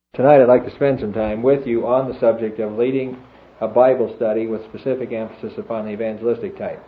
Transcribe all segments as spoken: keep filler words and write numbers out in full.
Tonight I'd like to spend some time with you on the subject of leading a Bible study with specific emphasis upon the evangelistic type.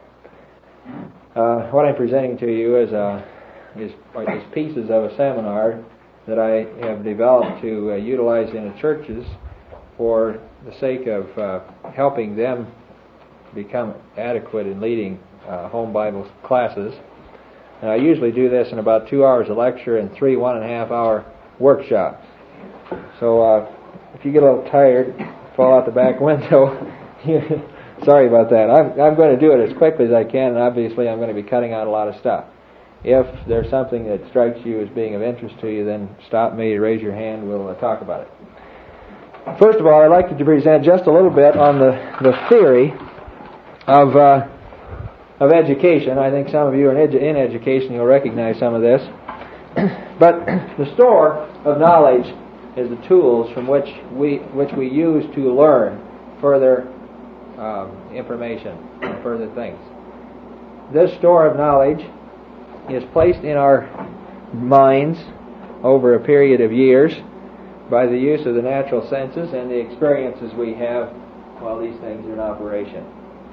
Uh, what I'm presenting to you is, uh, is, is pieces of a seminar that I have developed to uh, utilize in the churches for the sake of uh, helping them become adequate in leading uh, home Bible classes. And I usually do this in about two hours of lecture and three one and a half hour workshops. So uh, if you get a little tired, fall out the back window, sorry about that. I'm, I'm going to do it as quickly as I can, and obviously I'm going to be cutting out a lot of stuff. If there's something that strikes you as being of interest to you, then stop me, raise your hand, we'll uh, talk about it. First of all, I'd like to present just a little bit on the, the theory of uh, of education. I think some of you are in, edu- in education, you'll recognize some of this. But the store of knowledge is the tools from which we which we use to learn further um, information and further things. This store of knowledge is placed in our minds over a period of years by the use of the natural senses and the experiences we have while these things are in operation.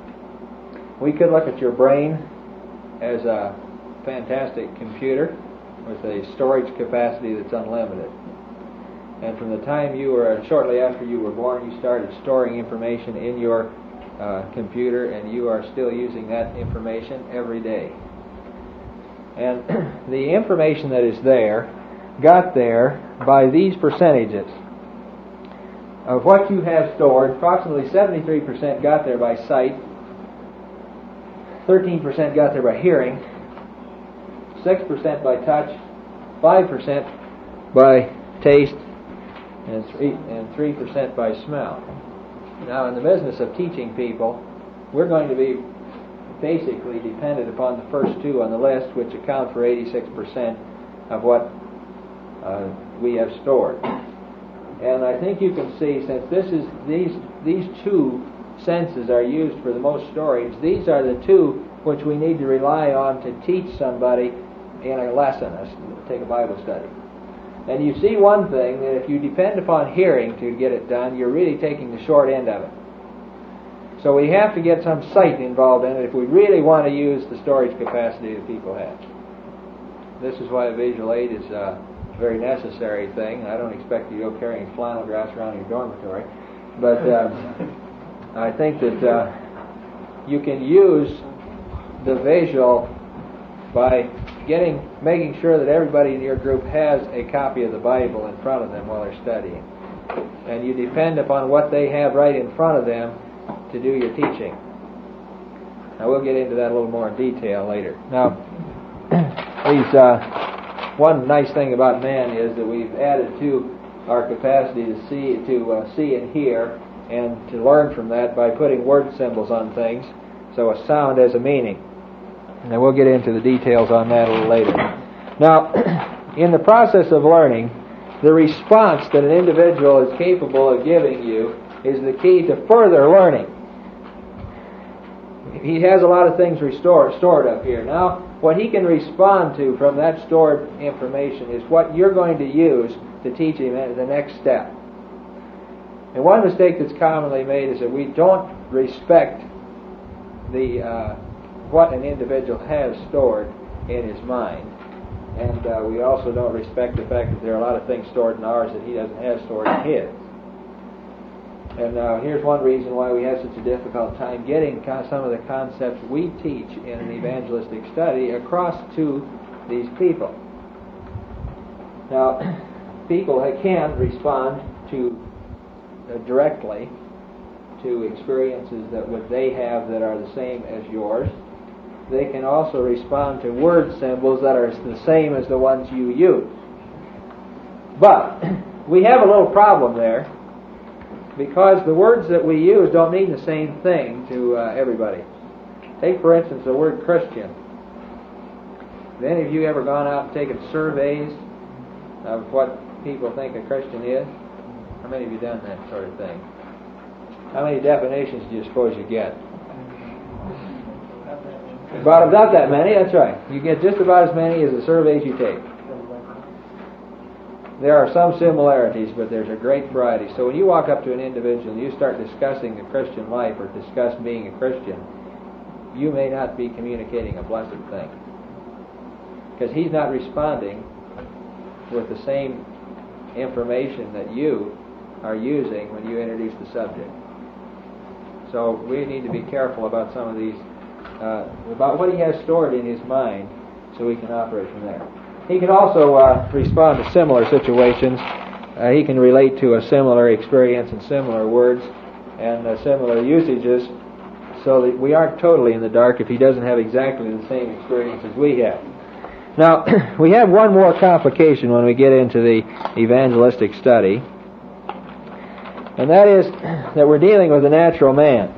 We could look at your brain as a fantastic computer with a storage capacity that's unlimited. And from the time you were, shortly after you were born, you started storing information in your uh, computer, and you are still using that information every day. And the information that is there got there by these percentages. Of what you have stored, approximately seventy-three percent got there by sight, thirteen percent got there by hearing, six percent by touch, five percent by taste, and three and three percent by smell. Now, in the business of teaching people, we're going to be basically dependent upon the first two on the list, which account for eighty-six percent of what uh, we have stored. And I think you can see, since this is these these two senses are used for the most storage, these are the two which we need to rely on to teach somebody in a lesson, take a Bible study. And you see one thing, that if you depend upon hearing to get it done, you're really taking the short end of it. So we have to get some sight involved in it if we really want to use the storage capacity that people have. This is why a visual aid is a very necessary thing. I don't expect you to go carrying flannel graphs around your dormitory, but uh, I think that uh, you can use the visual by getting, making sure that everybody in your group has a copy of the Bible in front of them while they're studying. And you depend upon what they have right in front of them to do your teaching. Now we'll get into that a little more in detail later. Now, these, uh, one nice thing about man is that we've added to our capacity to see, to uh, see and hear, and to learn from that by putting word symbols on things, so a sound has a meaning. And we'll get into the details on that a little later. Now, in the process of learning, the response that an individual is capable of giving you is the key to further learning. He has a lot of things restored, stored up here. Now, what he can respond to from that stored information is what you're going to use to teach him at the next step. And one mistake that's commonly made is that we don't respect the uh, what an individual has stored in his mind. And uh, we also don't respect the fact that there are a lot of things stored in ours that he doesn't have stored in his. And uh, here's one reason why we have such a difficult time getting some of the concepts we teach in an evangelistic study across to these people. Now, people can respond to uh, directly to experiences that what they have that are the same as yours. They can also respond to word symbols that are the same as the ones you use. But we have a little problem there, because the words that we use don't mean the same thing to uh, everybody. Take, for instance, the word Christian. Have any of you ever gone out and taken surveys of what people think a Christian is? How many of you done that sort of thing? How many definitions do you suppose you get? About about that many, that's right. You get just about as many as the surveys you take. there are some similarities, but there's a great variety. So when you walk up to an individual and you start discussing the Christian life or discuss being a Christian, you may not be communicating a blessed thing, because he's not responding with the same information that you are using when you introduce the subject. So we need to be careful about some of these, uh, about what he has stored in his mind, so we can operate from there. He can also uh, respond to similar situations. Uh, he can relate to a similar experience and similar words and uh, similar usages, so that we aren't totally in the dark if he doesn't have exactly the same experience as we have. Now, we have one more complication when we get into the evangelistic study, and that is that we're dealing with a natural man.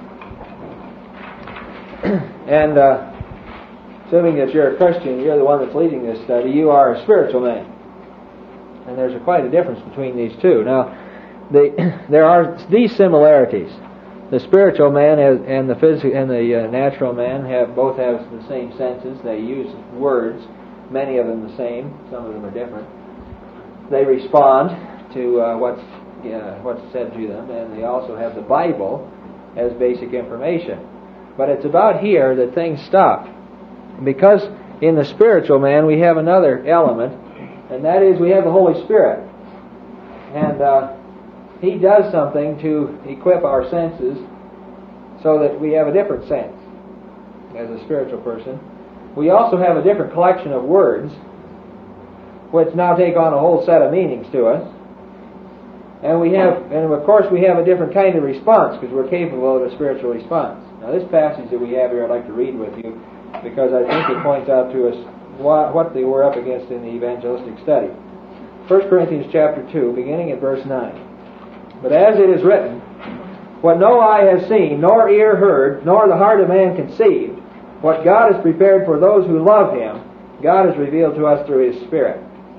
And uh, assuming that you're a Christian, you're the one that's leading this study, you are a spiritual man. And there's a, quite a difference between these two. Now, the, there are these similarities. The spiritual man has, and the phys- and the uh, natural man have both have the same senses. They use words, many of them the same, some of them are different. They respond to uh, what's uh, what's said to them, and they also have the Bible as basic information. But it's about here that things stop, because in the spiritual man we have another element, and that is we have the Holy Spirit, and uh, He does something to equip our senses so that we have a different sense as a spiritual person. We also have a different collection of words which now take on a whole set of meanings to us. And we have, and of course we have a different kind of response because we're capable of a spiritual response. Now this passage that we have here I'd like to read with you because I think it points out to us what they were up against in the evangelistic study. First Corinthians chapter two, beginning at verse nine. But as it is written, what no eye has seen, nor ear heard, nor the heart of man conceived, what God has prepared for those who love Him, God has revealed to us through His Spirit.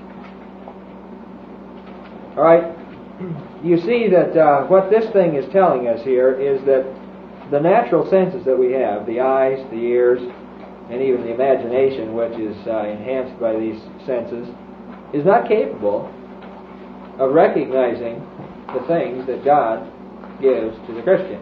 All right, you see that uh, what this thing is telling us here is that the natural senses that we have, the eyes, the ears, and even the imagination, which is uh, enhanced by these senses, is not capable of recognizing the things that God gives to the Christian.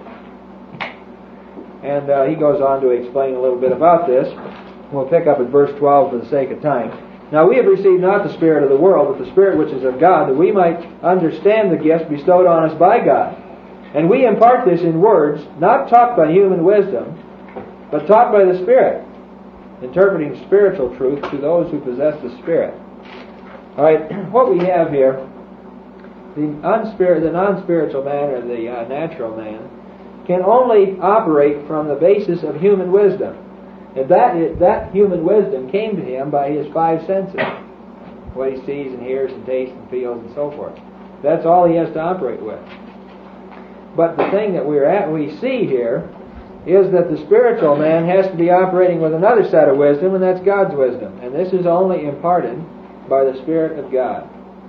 And uh, he goes on to explain a little bit about this. We'll pick up at verse twelve for the sake of time. Now we have received not the Spirit of the world, but the Spirit which is of God, that we might understand the gifts bestowed on us by God. And we impart this in words, not taught by human wisdom, but taught by the Spirit, interpreting spiritual truth to those who possess the Spirit. All right, what we have here, the, unspir- the non-spiritual man, or the uh, natural man, can only operate from the basis of human wisdom. And that, is, that human wisdom came to him by his five senses, what he sees and hears and tastes and feels and so forth. That's all he has to operate with. But the thing that we're at, we see here, is that the spiritual man has to be operating with another set of wisdom, and that's God's wisdom. And this is only imparted by the Spirit of God.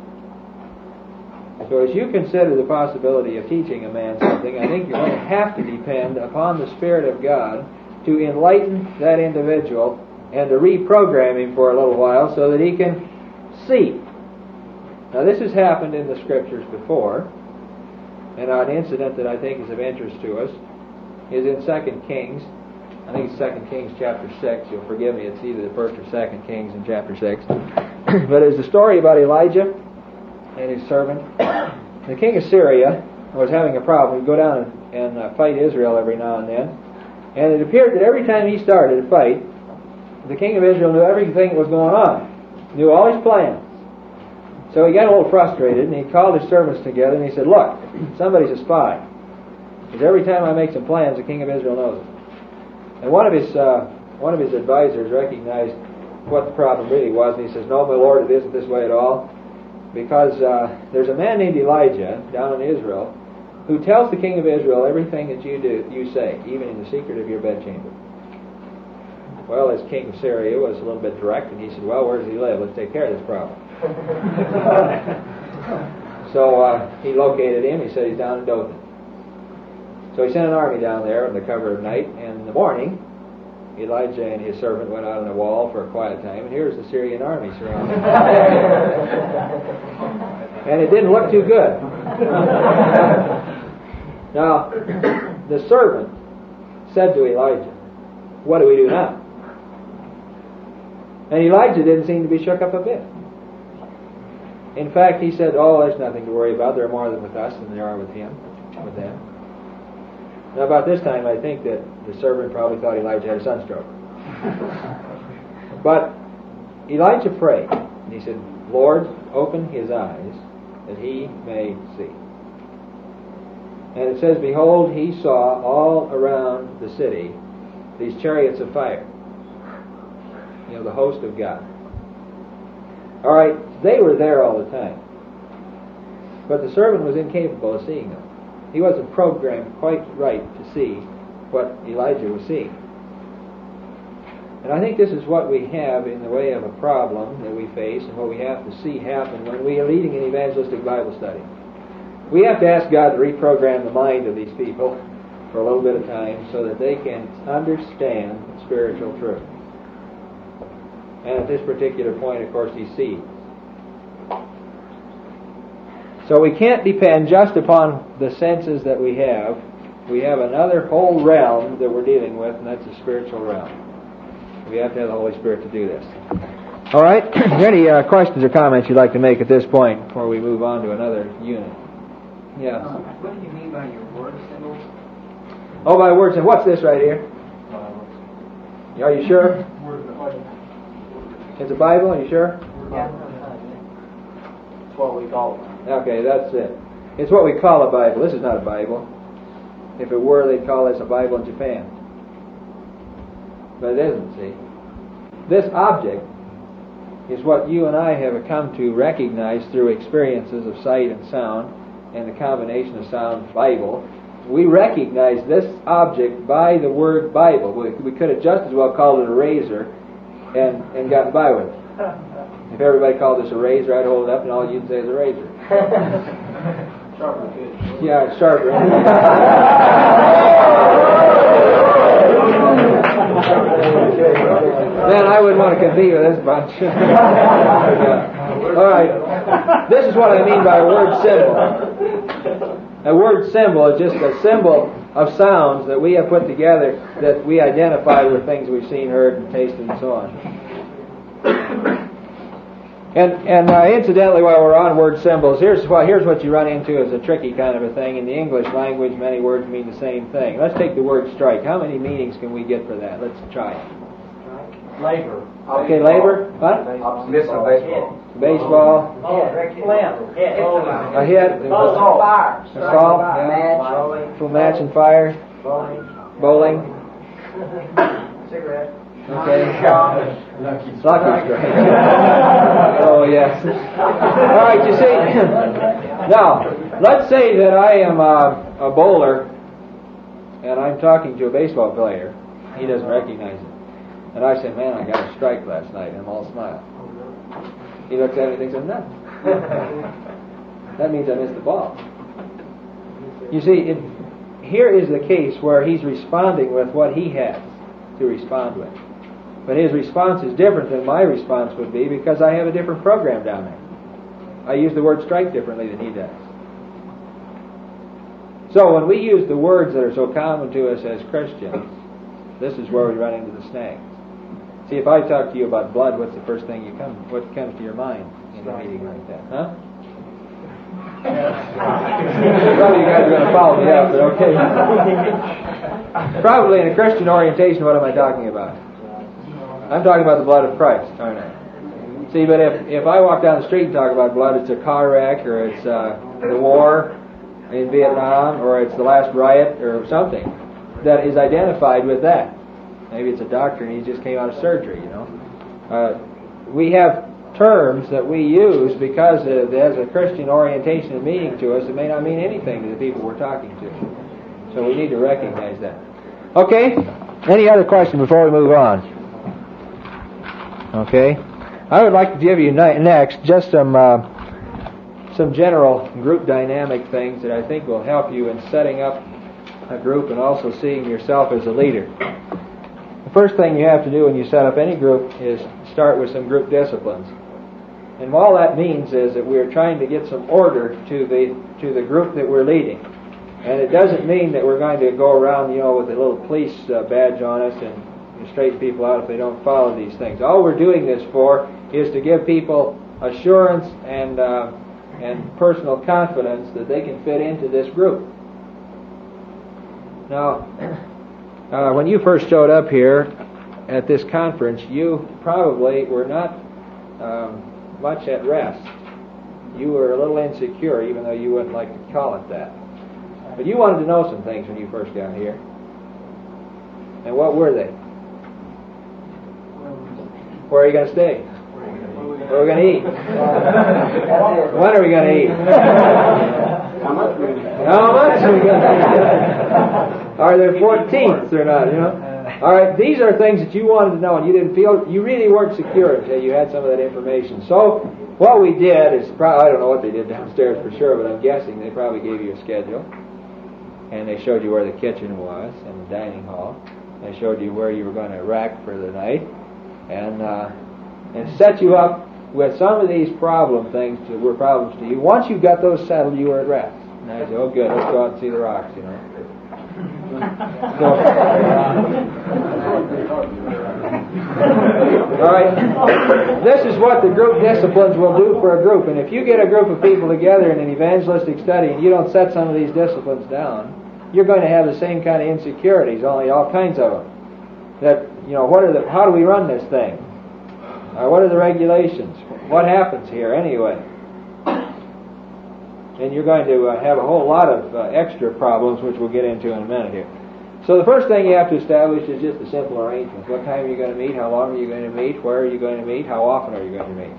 So as you consider the possibility of teaching a man something, I think you're going to have to depend upon the Spirit of God to enlighten that individual and to reprogram him for a little while so that he can see. Now this has happened in the Scriptures before, and an incident that I think is of interest to us is in Second Kings. I think it's Second Kings chapter six. You'll forgive me, it's either the first or Second Kings in chapter six. But it's the story about Elijah and his servant. The king of Syria was having a problem. He'd go down and, and uh, fight Israel every now and then. And it appeared that every time he started a fight, the king of Israel knew everything that was going on, knew all his plans. So he got a little frustrated, and he called his servants together, and he said, look, somebody's a spy. Because every time I make some plans, the king of Israel knows it. And one of his uh, one of his advisors recognized what the problem really was, and he says, no, my lord, it isn't this way at all. Because uh, there's a man named Elijah down in Israel who tells the king of Israel everything that you do, you say, even in the secret of your bedchamber. Well, as king of Syria was a little bit direct, and he said, well, where does he live? Let's take care of this problem. So uh, he located him. He said he's down in Dothan. So he sent an army down there in the cover of night, and in the morning, Elijah and his servant went out on the wall for a quiet time, and here's the Syrian army surrounding. And it didn't look too good. Now, the servant said to Elijah, "What do we do now?" And Elijah didn't seem to be shook up a bit. In fact, he said, "Oh, there's nothing to worry about. There are more with us than there are with him, with them." Now, about this time, I think that the servant probably thought Elijah had a sunstroke. But Elijah prayed, and he said, "Lord, open his eyes, that he may see." And it says, "Behold, he saw all around the city these chariots of fire." You know, the host of God. All right, they were there all the time. But the servant was incapable of seeing them. He wasn't programmed quite right to see what Elijah was seeing. And I think this is what we have in the way of a problem that we face and what we have to see happen when we are leading an evangelistic Bible study. We have to ask God to reprogram the mind of these people for a little bit of time so that they can understand spiritual truth. And at this particular point, of course, he sees. So we can't depend just upon the senses that we have. We have another whole realm that we're dealing with, and that's the spiritual realm. We have to have the Holy Spirit to do this. All right. Are there any uh, questions or comments you'd like to make at this point before we move on to another unit? Yeah. Um, what do you mean by your word symbols? Oh, by words. And what's this right here? Are you sure? It's a Bible. Are you sure? Yeah. That's what we call it. Okay, that's it. It's what we call a Bible. This is not a Bible. If it were, they'd call this a Bible in Japan. But it isn't, see. This object is what you and I have come to recognize through experiences of sight and sound and the combination of sound Bible. We recognize this object by the word Bible. We, we could have just as well called it a razor and, and gotten by with it. If everybody called this a razor, I'd hold it up and all you'd say is a razor. Sharper. Yeah, it's sharper. Man, I wouldn't want to compete with this bunch. Yeah. All right. This is what I mean by a word symbol. A word symbol is just a symbol of sounds that we have put together that we identify with things we've seen, heard, and tasted, and so on. And and uh, incidentally, while we're on word symbols, here's what here's what you run into as a tricky kind of a thing. In the English language, many words mean the same thing. Let's take the word strike. How many meanings can we get for that? Let's try it. Labor. Okay, labor. What? Baseball. Baseball. Oh, hit. A hit. Assault. Fire. Assault. Match. Full match and fire. Bowling. Cigarette. Okay. Lucky strike. Oh, yes. All right, you see. Now, let's say that I am a, a bowler and I'm talking to a baseball player. He doesn't recognize it. And I say, "Man, I got a strike last night," and I'm all smile. He looks at me and thinks I'm nuts. That means I missed the ball. You see, it, here is the case where he's responding with what he has to respond with. But his response is different than my response would be because I have a different program down there. I use the word strike differently than he does. So when we use the words that are so common to us as Christians, this is where we run into the snag. See, if I talk to you about blood, what's the first thing you come? What comes to your mind in a meeting like that? Huh? Some of you guys are going to follow me up, but okay. Probably in a Christian orientation, what am I talking about? I'm talking about the blood of Christ, aren't I? See, but if, if I walk down the street and talk about blood, it's a car wreck, or it's uh, the war in Vietnam, or it's the last riot, or something that is identified with that. Maybe it's a doctor and he just came out of surgery, you know. Uh, we have terms that we use because it has a Christian orientation and meaning to us. It may not mean anything to the people we're talking to. So we need to recognize that. Okay? Any other question before we move on? Okay. I would like to give you next just some uh, some general group dynamic things that I think will help you in setting up a group and also seeing yourself as a leader. The first thing you have to do when you set up any group is start with some group disciplines. And all that means is that we're trying to get some order to the to the group that we're leading. And it doesn't mean that we're going to go around, you know, with a little police uh, badge on us and, and straighten people out if they don't follow these things. All we're doing this for is to give people assurance and uh, and personal confidence that they can fit into this group. Now, uh, when you first showed up here at this conference, you probably were not um, much at rest. You were a little insecure, even though you wouldn't like to call it that. But you wanted to know some things when you first got here. And what were they? Where are you going to stay? Where are we going to eat? When are we going to eat? How much? How much are we going to eat? Are there fourteenths or not? You know. All right. These are things that you wanted to know, and you didn't feel you really weren't secure until you had some of that information. So what we did is, probably, I don't know what they did downstairs for sure, but I'm guessing they probably gave you a schedule, and they showed you where the kitchen was and the dining hall. They showed you where you were going to rack for the night, and uh, and set you up with some of these problem things that were problems to you. Once you got those settled, you were at rest. And I said, oh good, let's go out and see the rocks, you know. So, all right, this is what the group disciplines will do for a group. And if you get a group of people together in an evangelistic study and you don't set some of these disciplines down, you're going to have the same kind of insecurities, only all kinds of them. That, you know, what are the, how do we run this thing? Uh, what are the regulations? What happens here anyway? And you're going to uh, have a whole lot of uh, extra problems, which we'll get into in a minute here. So the first thing you have to establish is just a simple arrangement. What time are you going to meet? How long are you going to meet? Where are you going to meet? How often are you going to meet?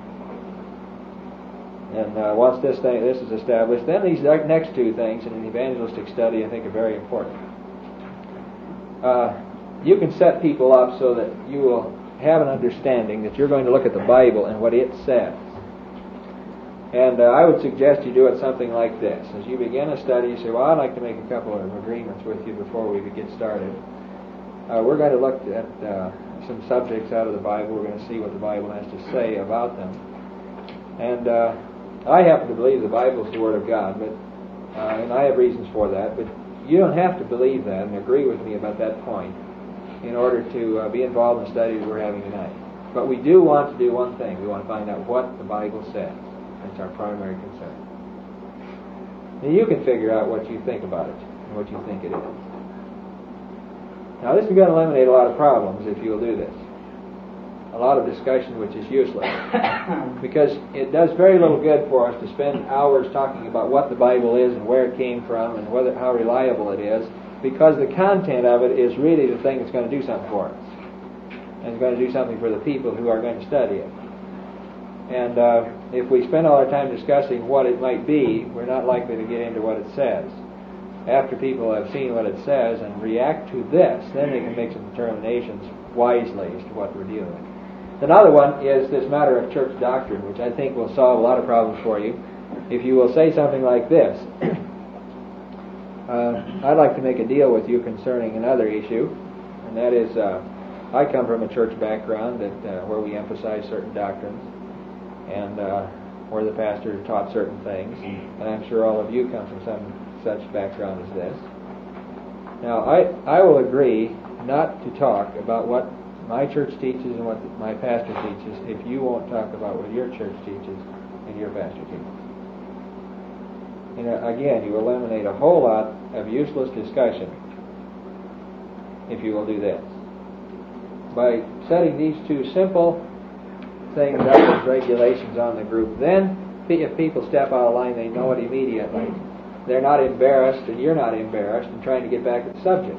And uh, once this thing, this is established, then these next two things in an evangelistic study I think are very important. Uh, you can set people up so that you will have an understanding that you're going to look at the Bible and what it says. And uh, I would suggest you do it something like this. As you begin a study, you say, well, I'd like to make a couple of agreements with you before we get started. Uh, we're going to look at uh, some subjects out of the Bible. We're going to see what the Bible has to say about them. And uh, I happen to believe the Bible is the Word of God, but uh, and I have reasons for that, but you don't have to believe that and agree with me about that point in order to uh, be involved in the study that we're having tonight. But we do want to do one thing. We want to find out what the Bible says. That's our primary concern. And you can figure out what you think about it and what you think it is. Now this is going to eliminate a lot of problems if you'll do this. A lot of discussion which is useless. Because it does very little good for us to spend hours talking about what the Bible is and where it came from and whether how reliable it is, because the content of it is really the thing that's going to do something for us. And it's going to do something for the people who are going to study it. And uh, if we spend all our time discussing what it might be, we're not likely to get into what it says. After people have seen what it says and react to this, then they can make some determinations wisely as to what we're dealing with. Another one is this matter of church doctrine, which I think will solve a lot of problems for you. If you will say something like this, uh, I'd like to make a deal with you concerning another issue, and that is, uh, I come from a church background that uh, where we emphasize certain doctrines, and uh, where the pastor taught certain things, and I'm sure all of you come from some such background as this. Now, I, I will agree not to talk about what my church teaches and what my pastor teaches if you won't talk about what your church teaches and your pastor teaches. And uh, again, you eliminate a whole lot of useless discussion if you will do this. By setting these two simple things up as regulations on the group, then if people step out of line, they know it immediately. They're not embarrassed, and you're not embarrassed in trying to get back to the subject.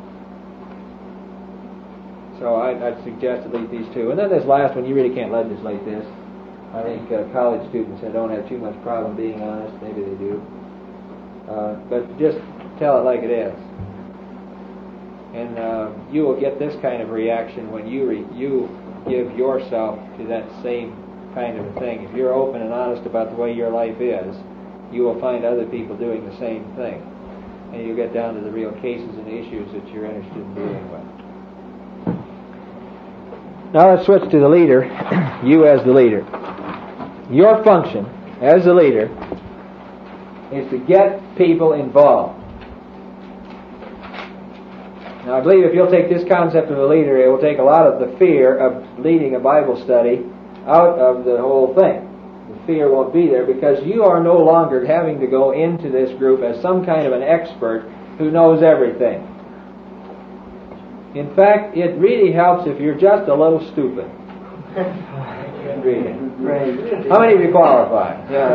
So I'd, I'd suggest at least these two. And then this last one, you really can't legislate this. I think uh, college students that don't have too much problem being honest. Maybe they do. Uh, but just tell it like it is. And uh, you will get this kind of reaction when you re- you give yourself to that same kind of a thing. If you're open and honest about the way your life is, you will find other people doing the same thing. And you get down to the real cases and issues that you're interested in dealing with. Now let's switch to the leader, you as the leader. Your function as the leader is to get people involved. Now I believe if you'll take this concept of a leader, it will take a lot of the fear of leading a Bible study out of the whole thing. The fear won't be there because you are no longer having to go into this group as some kind of an expert who knows everything. In fact, it really helps if you're just a little stupid. Really. How many of you qualify? Yeah.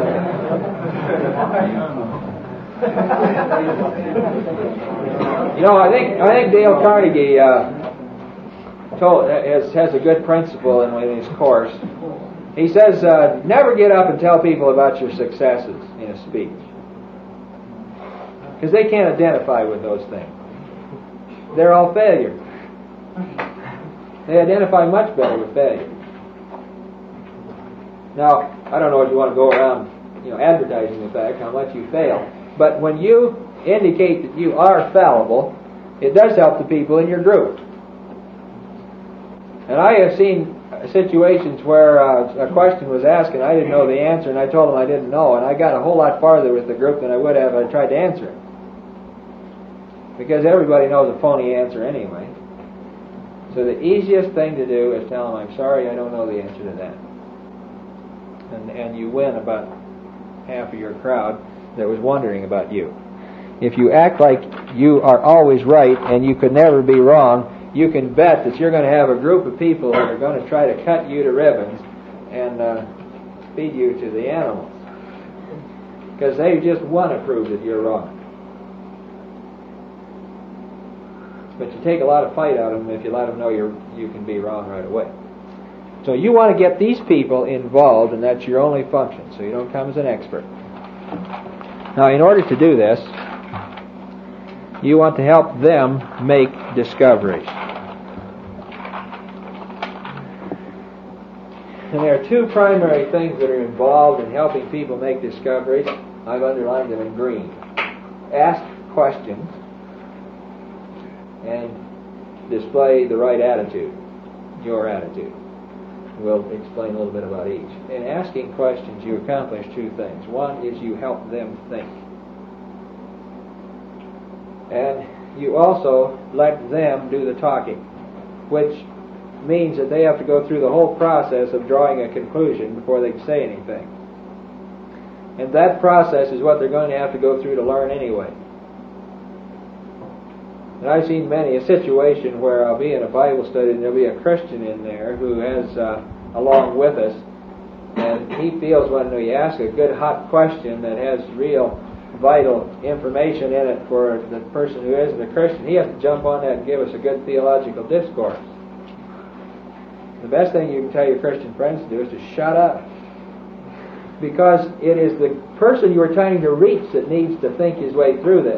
You know, I think I think Dale Carnegie uh, told has has a good principle in his course. He says, uh, never get up and tell people about your successes in a speech, because they can't identify with those things. They're all failure. They identify much better with failure. Now, I don't know if you want to go around, you know, advertising the fact how much you fail, but when you indicate that you are fallible, it does help the people in your group. And I have seen situations where uh, a question was asked and I didn't know the answer, and I told them I didn't know, and I got a whole lot farther with the group than I would have if I tried to answer it. Because everybody knows a phony answer anyway. So the easiest thing to do is tell them, I'm sorry, I don't know the answer to that. And, and you win about half of your crowd that was wondering about you. If you act like you are always right and you could never be wrong, you can bet that you're going to have a group of people that are going to try to cut you to ribbons and uh, feed you to the animals. Because they just want to prove that you're wrong. But you take a lot of fight out of them if you let them know you're, you can be wrong right away. So you want to get these people involved, and that's your only function, so you don't come as an expert. Now, in order to do this, you want to help them make discoveries. And there are two primary things that are involved in helping people make discoveries. I've underlined them in green. Ask questions and display the right attitude, your attitude. We'll explain a little bit about each. In asking questions, you accomplish two things. One is you help them think. And you also let them do the talking, which means that they have to go through the whole process of drawing a conclusion before they can say anything. And that process is what they're going to have to go through to learn anyway. And I've seen many a situation where I'll be in a Bible study and there'll be a Christian in there who has uh, along with us, and he feels when we ask a good hot question that has real vital information in it for the person who isn't a Christian, he has to jump on that and give us a good theological discourse. The best thing you can tell your Christian friends to do is to shut up. Because it is the person you are trying to reach that needs to think his way through this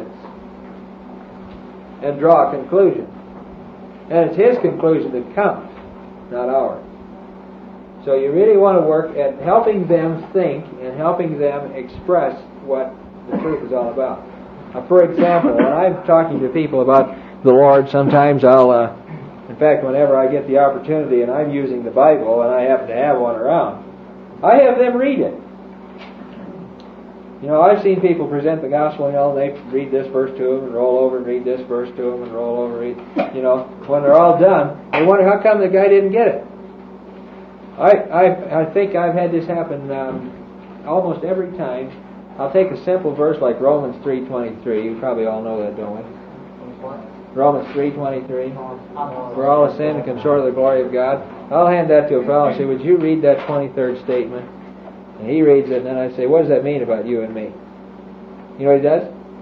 and draw a conclusion. And it's his conclusion that counts, not ours. So you really want to work at helping them think and helping them express what the truth is all about. Now, for example, when I'm talking to people about the Lord, sometimes I'll, uh, in fact, whenever I get the opportunity and I'm using the Bible and I happen to have one around, I have them read it. You know, I've seen people present the gospel, you know, they read this verse to them and roll over and read this verse to them and roll over and read, you know, when they're all done, they wonder how come the guy didn't get it. I I, I think I've had this happen um, almost every time. I'll take a simple verse like Romans three twenty-three. You probably all know that, don't we? Romans three twenty-three. For all have sinned and come short of the glory of God. I'll hand that to a fellow and say, would you read that twenty-third statement? And he reads it, and then I say, what does that mean about you and me? You know what he does?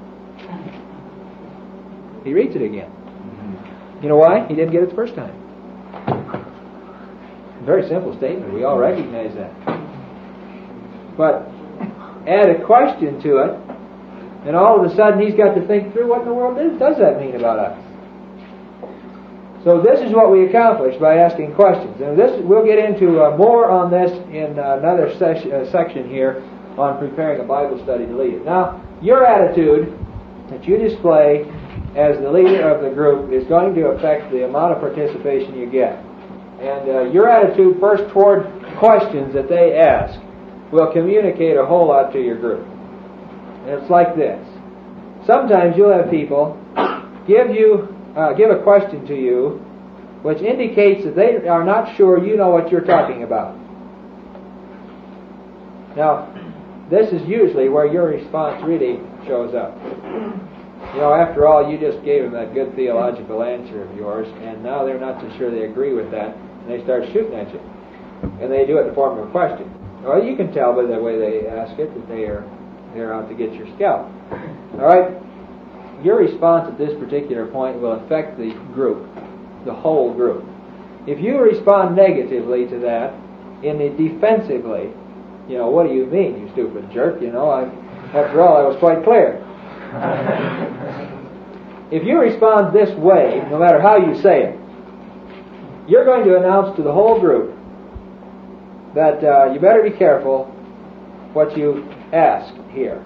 He reads it again. You know why? He didn't get it the first time. Very simple statement. We all recognize that. But add a question to it, and all of a sudden he's got to think through what in the world does that mean about us. So this is what we accomplish by asking questions. And this we'll get into uh, more on this in uh, another ses- uh, section here on preparing a Bible study to lead it. Now, your attitude that you display as the leader of the group is going to affect the amount of participation you get. And uh, your attitude first toward questions that they ask will communicate a whole lot to your group. And it's like this. Sometimes you'll have people give you uh, give a question to you which indicates that they are not sure you know what you're talking about. Now, this is usually where your response really shows up. You know, after all, you just gave them that good theological answer of yours, and now they're not so sure they agree with that, and they start shooting at you. And they do it in the form of a question. Well, you can tell by the way they ask it that they are they're out to get your scalp. All right? Your response at this particular point will affect the group, the whole group. If you respond negatively to that, in the defensively, you know, what do you mean, you stupid jerk? You know, I, after all, I was quite clear. If you respond this way, no matter how you say it, you're going to announce to the whole group that uh, you better be careful what you ask here,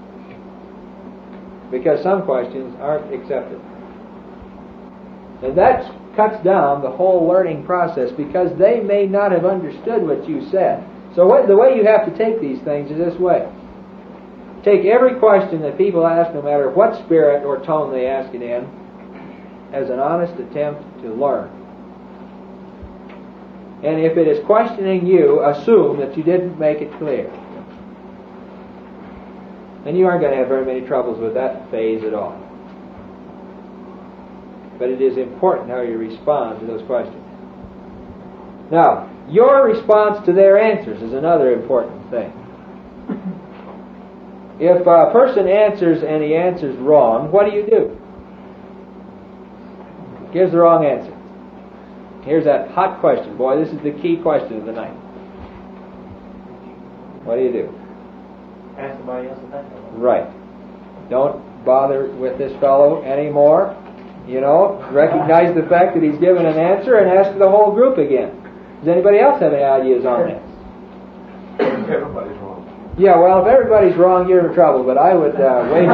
because some questions aren't accepted. And that cuts down the whole learning process, because they may not have understood what you said. So what, the way you have to take these things is this way. Take every question that people ask, no matter what spirit or tone they ask it in, as an honest attempt to learn. And if it is questioning you, assume that you didn't make it clear. And you aren't going to have very many troubles with that phase at all. But it is important how you respond to those questions. Now, your response to their answers is another important thing. If a person answers and he answers wrong, what do you do? Gives the wrong answer. Here's that hot question. Boy, this is the key question of the night. What do you do? Ask somebody else if that's all. Right. Don't bother with this fellow anymore. You know, recognize the fact that he's given an answer and ask the whole group again. Does anybody else have any ideas on this? Everybody's wrong. Yeah, well, if everybody's wrong, you're in trouble. But I would uh, wager,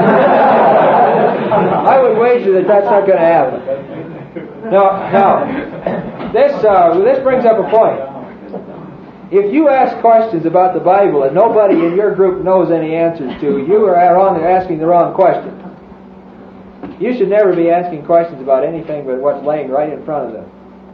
I would wager that that's not going to happen. Now, now, this uh, this brings up a point. If you ask questions about the Bible and nobody in your group knows any answers to, you are asking the wrong question. You should never be asking questions about anything but what's laying right in front of them,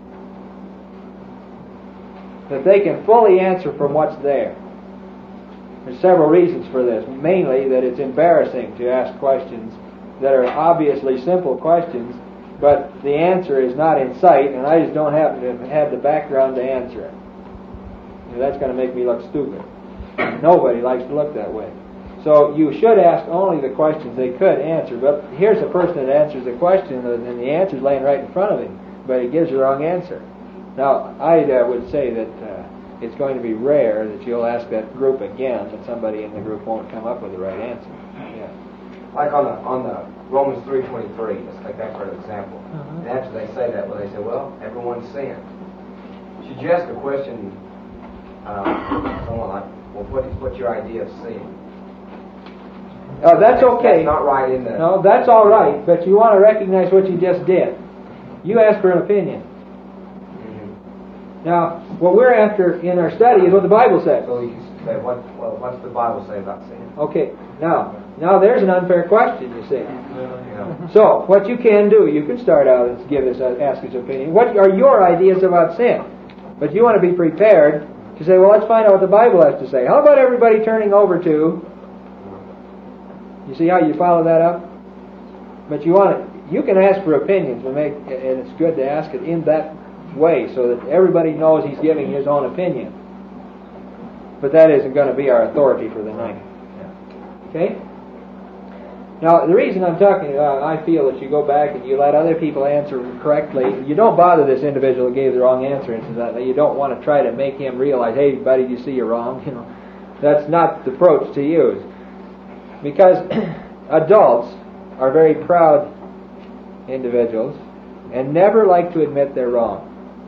that they can fully answer from what's there. There's several reasons for this. Mainly that it's embarrassing to ask questions that are obviously simple questions, but the answer is not in sight, and I just don't happen to have the background to answer it. You know, that's going to make me look stupid. Nobody likes to look that way. So you should ask only the questions they could answer. But here's a person that answers the question, and the answer's laying right in front of him, but he gives the wrong answer. Now, I uh, would say that uh, it's going to be rare that you'll ask that group again, that somebody in the group won't come up with the right answer. Yeah. Like on the on the Romans three twenty-three, let's take that for an example. Uh-huh. And after they say that, well, they say, well, everyone's sinned. Should you ask a question, uh, someone like, well, what is what's your idea of sin? Uh, that's okay. That's not right in the... No, that's all right, but you want to recognize what you just did. You asked for an opinion. Now, what we're after in our study is what the Bible says. So you say, what, well, what's the Bible say about sin? Okay, now, now there's an unfair question, you see. Yeah. So, what you can do, you can start out and give us, uh, ask his opinion. What are your ideas about sin? But you want to be prepared to say, well, let's find out what the Bible has to say. How about everybody turning over to... You see how you follow that up? But you want to, you can ask for opinions, and make, and it's good to ask it in that way so that everybody knows he's giving his own opinion. But that isn't going to be our authority for the night. Okay? Now, the reason I'm talking about, I feel that you go back and you let other people answer correctly. You don't bother this individual who gave the wrong answer. Into that. You don't want to try to make him realize, hey, buddy, you see you're wrong. You know, that's not the approach to use. Because adults are very proud individuals and never like to admit they're wrong.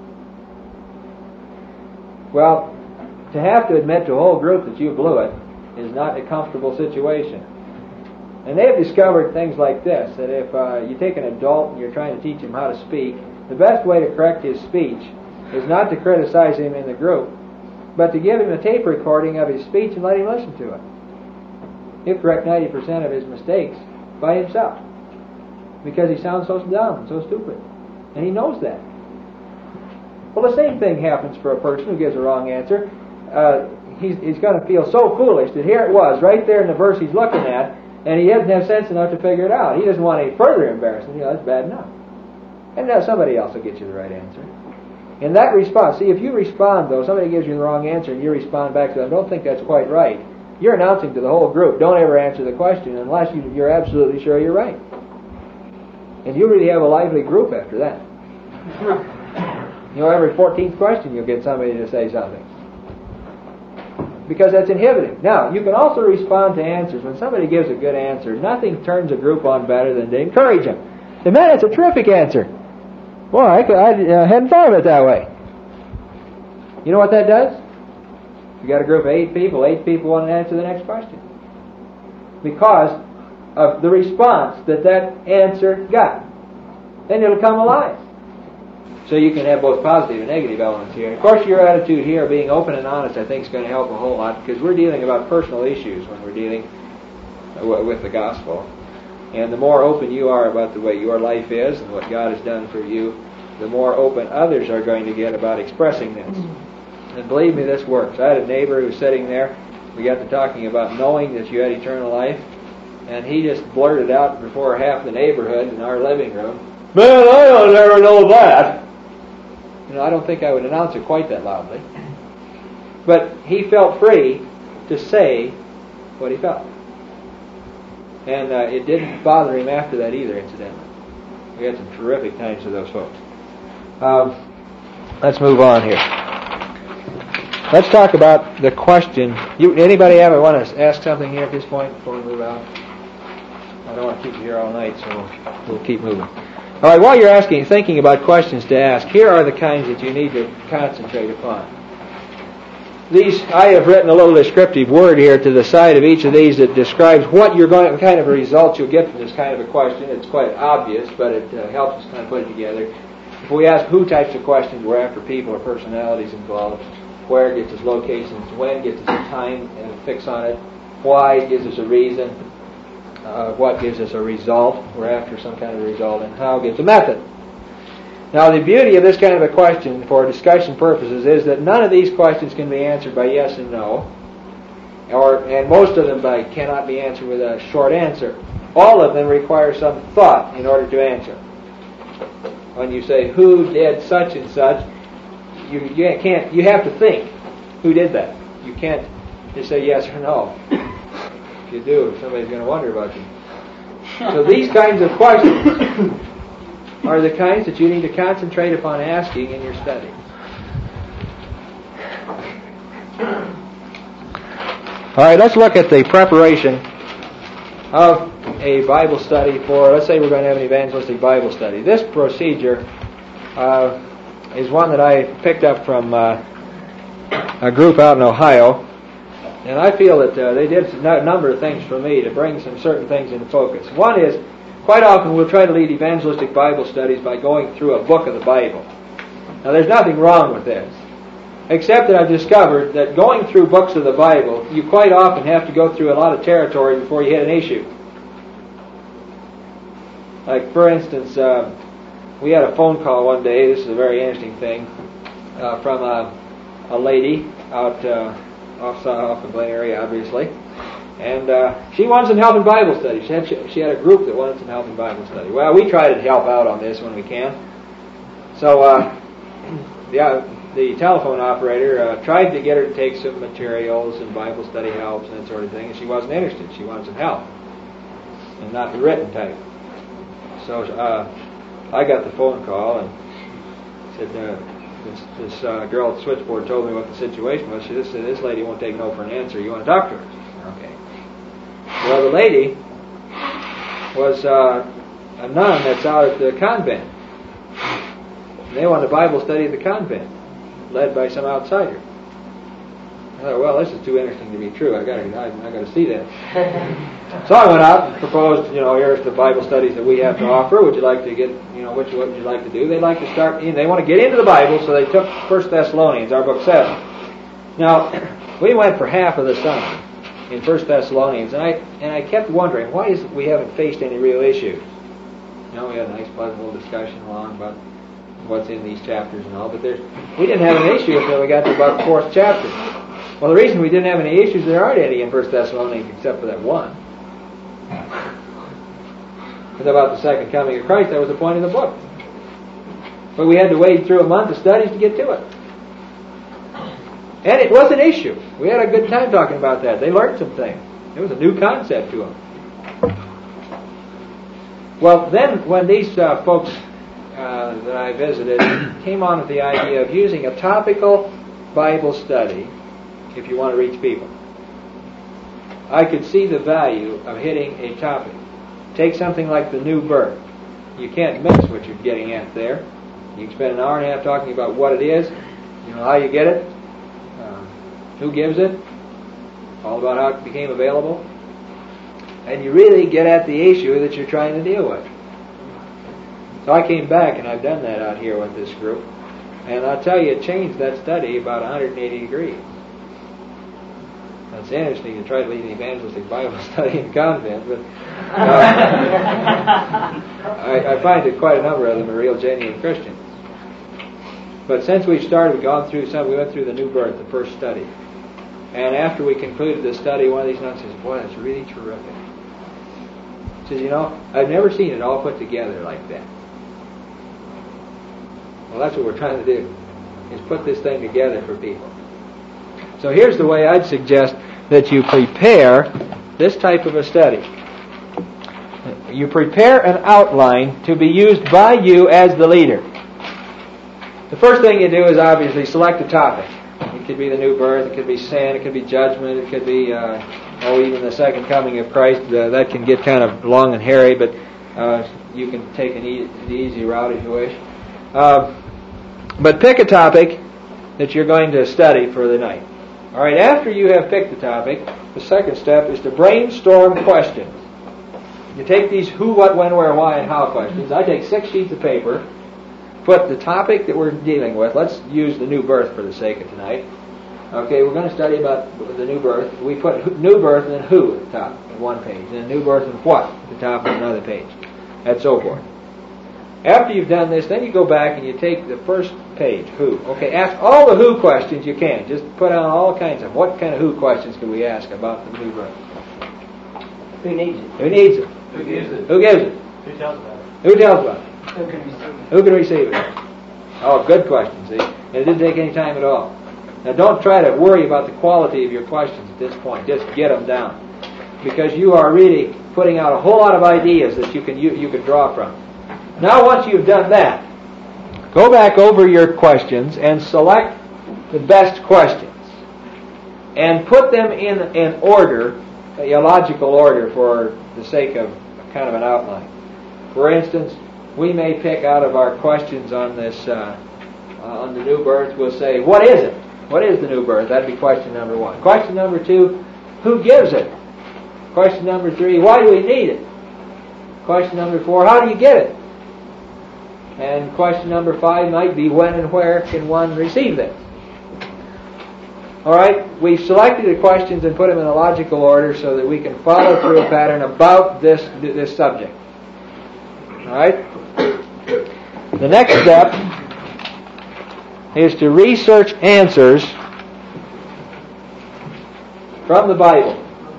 Well, to have to admit to a whole group that you blew it is not a comfortable situation. And they have discovered things like this, that if uh, you take an adult and you're trying to teach him how to speak, the best way to correct his speech is not to criticize him in the group, but to give him a tape recording of his speech and let him listen to it. He'll correct ninety percent of his mistakes by himself, because he sounds so dumb, so stupid. And he knows that. Well, the same thing happens for a person who gives a wrong answer. Uh, he's he's going to feel so foolish that here it was, right there in the verse he's looking at, and he doesn't have sense enough to figure it out. He doesn't want any further embarrassment. You know, that's bad enough. And now somebody else will get you the right answer. In that response, see, if you respond, though, somebody gives you the wrong answer and you respond back to them, don't think that's quite right. You're announcing to the whole group, don't ever answer the question unless you, you're absolutely sure you're right. And you really have a lively group after that. You know, every fourteenth question you'll get somebody to say something. Because that's inhibiting. Now, you can also respond to answers. When somebody gives a good answer, nothing turns a group on better than to encourage them. Hey, man, it's a terrific answer. Boy, I, I uh, hadn't thought of it that way. You know what that does? You got a group of eight people. Eight people want to answer the next question. Because of the response that that answer got. Then it'll come alive. So you can have both positive and negative elements here. Of course, your attitude here, being open and honest, I think is going to help a whole lot, because we're dealing about personal issues when we're dealing with the gospel. And the more open you are about the way your life is and what God has done for you, the more open others are going to get about expressing this. And believe me, this works. I had a neighbor who was sitting there. We got to talking about knowing that you had eternal life, and he just blurted out before half the neighborhood in our living room, "Man, I don't ever know that." You know, I don't think I would announce it quite that loudly. But he felt free to say what he felt. And uh, it didn't bother him after that either, incidentally. We had some terrific times with those folks. Um, let's move on here. Let's talk about the question. You, anybody ever want to ask something here at this point before we move out? I don't want to keep you here all night, so we'll keep moving. All right, while you're asking, thinking about questions to ask, here are the kinds that you need to concentrate upon. These, I have written a little descriptive word here to the side of each of these that describes what you're going, what kind of a result you'll get from this kind of a question. It's quite obvious, but it uh, helps us kind of put it together. If we ask who types of questions, we're after people or personalities involved. Where gets us locations, when gets us a time and a fix on it. Why gives us a reason. Uh, what gives us a result. We're after some kind of a result. And how gives a method. Now, the beauty of this kind of a question for discussion purposes is that none of these questions can be answered by yes and no, or and most of them by cannot be answered with a short answer. All of them require some thought in order to answer. When you say, who did such and such, you, you can't. You have to think, who did that? You can't just say yes or no. If you do, somebody's going to wonder about you. So these kinds of questions are the kinds that you need to concentrate upon asking in your study. All right, let's look at the preparation of a Bible study for, let's say we're going to have an evangelistic Bible study. This procedure uh, is one that I picked up from uh, a group out in Ohio, and I feel that uh, they did a number of things for me to bring some certain things into focus. One is, quite often we'll try to lead evangelistic Bible studies by going through a book of the Bible. Now there's nothing wrong with this, except that I've discovered that going through books of the Bible, you quite often have to go through a lot of territory before you hit an issue. Like, for instance, uh, we had a phone call one day, this is a very interesting thing, uh, from a, a lady out uh, off, off the Blaine area, obviously. And uh, she wanted some help in Bible study. She had, she had a group that wanted some help in Bible study. Well, we try to help out on this when we can. So uh, the, uh, the telephone operator uh, tried to get her to take some materials and Bible study helps and that sort of thing, and she wasn't interested. She wanted some help, and not the written type. So uh, I got the phone call and said, uh, this, this uh, girl at the switchboard told me what the situation was. She just said, this lady won't take no for an answer. You want to talk to her? Okay. Well, the lady was uh, a nun that's out at the convent. And they wanted a Bible study at the convent, led by some outsider. I thought, well, this is too interesting to be true. I got to, I, I got to see that. So I went out and proposed, you know, here's the Bible studies that we have to offer. Would you like to get, you know, which what would you like to do? They'd like to start, they want to get into the Bible, so they took First Thessalonians, our book seven. Now, we went for half of the summer in First Thessalonians, and I and I kept wondering, why is it we haven't faced any real issues? You know, we had a nice, pleasant little discussion along about what's in these chapters and all, but there's we didn't have an issue until we got to about the fourth chapter. Well, the reason we didn't have any issues, there aren't any in First Thessalonians except for that one. It's about the second coming of Christ. That was the point of the book. But we had to wade through a month of studies to get to it. And it was an issue. We had a good time talking about that. They learned some things. It was a new concept to them. Well, then when these uh, folks uh, that I visited came on with the idea of using a topical Bible study if you want to reach people, I could see the value of hitting a topic. Take something like the new birth. You can't miss what you're getting at there. You can spend an hour and a half talking about what it is, you know, how you get it, uh, who gives it, all about how it became available, and you really get at the issue that you're trying to deal with. So I came back, and I've done that out here with this group, and I'll tell you, it changed that study about one hundred eighty degrees. It's interesting to try to lead an evangelistic Bible study in convent, but uh, I, I find that quite a number of them are real genuine Christians. But since we've started, we've gone through some, we went through the new birth, the first study. And after we concluded the study, one of these nuns says, boy, that's really terrific. He says, you know, I've never seen it all put together like that. Well, that's what we're trying to do, is put this thing together for people. So here's the way I'd suggest that you prepare this type of a study. You prepare an outline to be used by you as the leader. The first thing you do is obviously select a topic. It could be the new birth, it could be sin, it could be judgment, it could be, uh, oh, even the second coming of Christ. Uh, that can get kind of long and hairy, but uh, you can take an e- the easy route if you wish. Uh, but pick a topic that you're going to study for the night. All right, after you have picked the topic, the second step is to brainstorm questions. You take these who, what, when, where, why, and how questions. I take six sheets of paper, put the topic that we're dealing with. Let's use the new birth for the sake of tonight. Okay, we're going to study about the new birth. We put new birth and then who at the top of one page, and then new birth and what at the top of another page, and so forth. After you've done this, then you go back and you take the first page, who. Okay, ask all the who questions you can. Just put on all kinds of, what kind of who questions can we ask about the new birth? Who needs it? Who needs it? Who gives it? Who gives it? Who tells about it? Who tells about it? Who can receive it? Who can receive it? Oh, good question, see? And it didn't take any time at all. Now don't try to worry about the quality of your questions at this point. Just get them down. Because you are really putting out a whole lot of ideas that you can you, you can draw from. Now once you've done that, go back over your questions and select the best questions. And put them in an order, a logical order for the sake of kind of an outline. For instance, we may pick out of our questions on this, uh, on the new birth, we'll say, what is it? What is the new birth? That'd be question number one. Question number two, who gives it? Question number three, why do we need it? Question number four, how do you get it? And question number five might be, when and where can one receive this? All right, we've selected the questions and put them in a logical order so that we can follow through a pattern about this this subject. All right? The next step is to research answers from the Bible.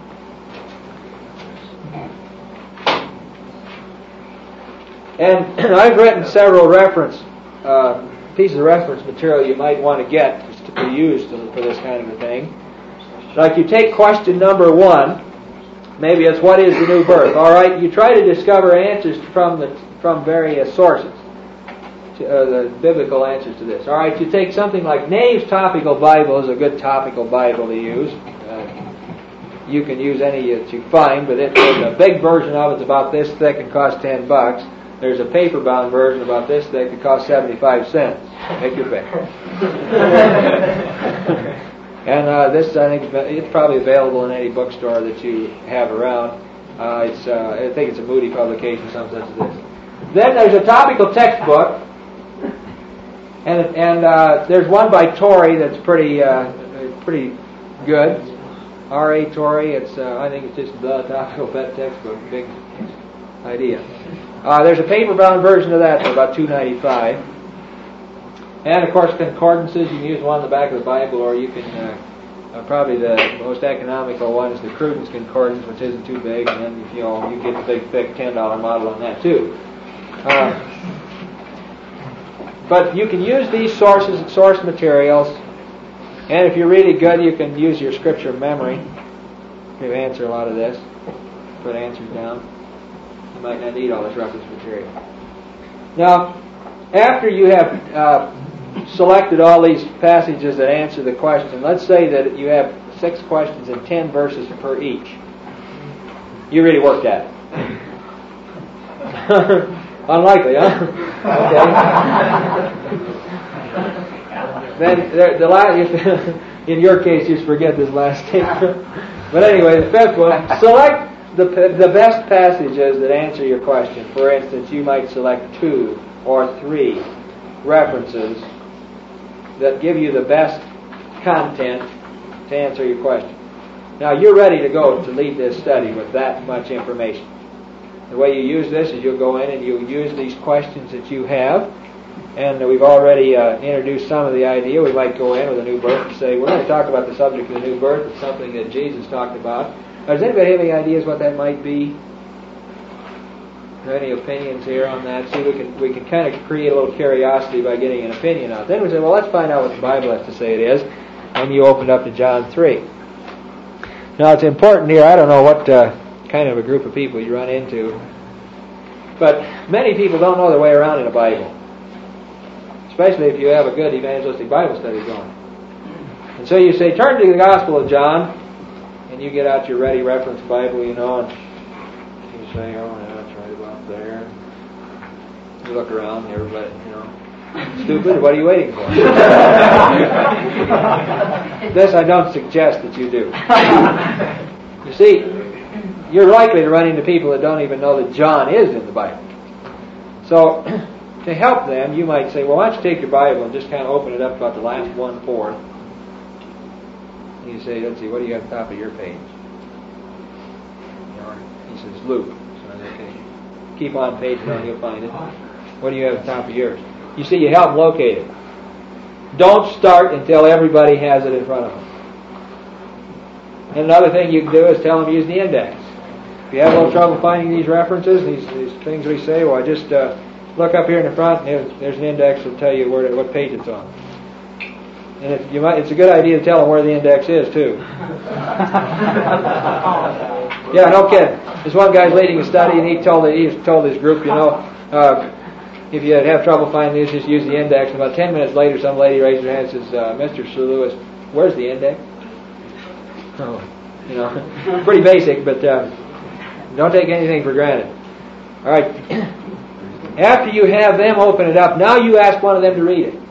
And I've written several reference uh, pieces of reference material you might want to get to be used for this kind of a thing. Like you take question number one, maybe it's what is the new birth? All right, you try to discover answers from the from various sources, to, uh, the biblical answers to this. All right, you take something like Nave's Topical Bible is a good topical Bible to use. Uh, you can use any that you find, but it, there's a big version of it's about this thick and costs ten bucks. There's a paper-bound version about this thick that costs seventy-five cents. Make your pick. And uh, this, I think, it's probably available in any bookstore that you have around. Uh, it's uh, I think it's a Moody publication, some such as this. Then there's a topical textbook, and and uh, there's one by Torrey that's pretty uh, pretty good. R A Torrey. It's uh, I think it's just the topical pet textbook. Big idea. Uh, there's a paper-bound version of that for about two ninety-five. And of course, concordances. You can use one on the back of the Bible, or you can. Uh, uh, probably the most economical one is the Cruden's Concordance, which isn't too big, and then if you know you get the big, thick ten dollar model on that too. Uh, but you can use these sources, source materials, and if you're really good, you can use your scripture memory to answer a lot of this. Put answers down. You might not need all this reference material. Now, after you have uh, selected all these passages that answer the question, let's say that you have six questions and ten verses per each. You really worked at it. Unlikely, huh? Okay. Then the, the last, in your case, just forget this last statement. But anyway, the fifth one: select the the best passages that answer your question. For instance, you might select two or three references that give you the best content to answer your question. Now, you're ready to go to lead this study with that much information. The way you use this is you'll go in and you'll use these questions that you have, and we've already uh, introduced some of the idea. We might go in with a new birth and say, we're going to talk about the subject of the new birth. It's something that Jesus talked about. Now, does anybody have any ideas what that might be? Any opinions here on that? See, we can we can kind of create a little curiosity by getting an opinion out. Then we say, well, let's find out what the Bible has to say it is. And you open up to John three. Now, it's important here. I don't know what uh, kind of a group of people you run into, but many people don't know their way around in a Bible, especially if you have a good evangelistic Bible study going. And so you say, turn to the Gospel of John, and you get out your ready reference Bible, you know, and you say, oh, yeah, that's right about there. You look around, and everybody, you know, stupid, what are you waiting for? This I don't suggest that you do. You see, you're likely to run into people that don't even know that John is in the Bible. So, to help them, you might say, well, why don't you take your Bible and just kind of open it up about the last one-fourth. And you say, let's see, what do you have at the top of your page? He says, Luke. So, okay. Keep on paging on, you'll find it. What do you have at the top of yours? You see, you help them locate it. Don't start until everybody has it in front of them. And another thing you can do is tell them to use the index. If you have a little trouble finding these references, these, these things we say, well, just uh, look up here in the front, and there's, there's an index that will tell you where, what page it's on. And if you might, it's a good idea to tell them where the index is, too. Yeah, no kidding. This one guy's leading a study, and he told, he told his group, you know, uh, if you have trouble finding this, just use the index. And about ten minutes later, some lady raised her hand and says, uh, Mister Sir Lewis, where's the index? Oh, you know, pretty basic, but uh, don't take anything for granted. All right. After you have them open it up, now you ask one of them to read it.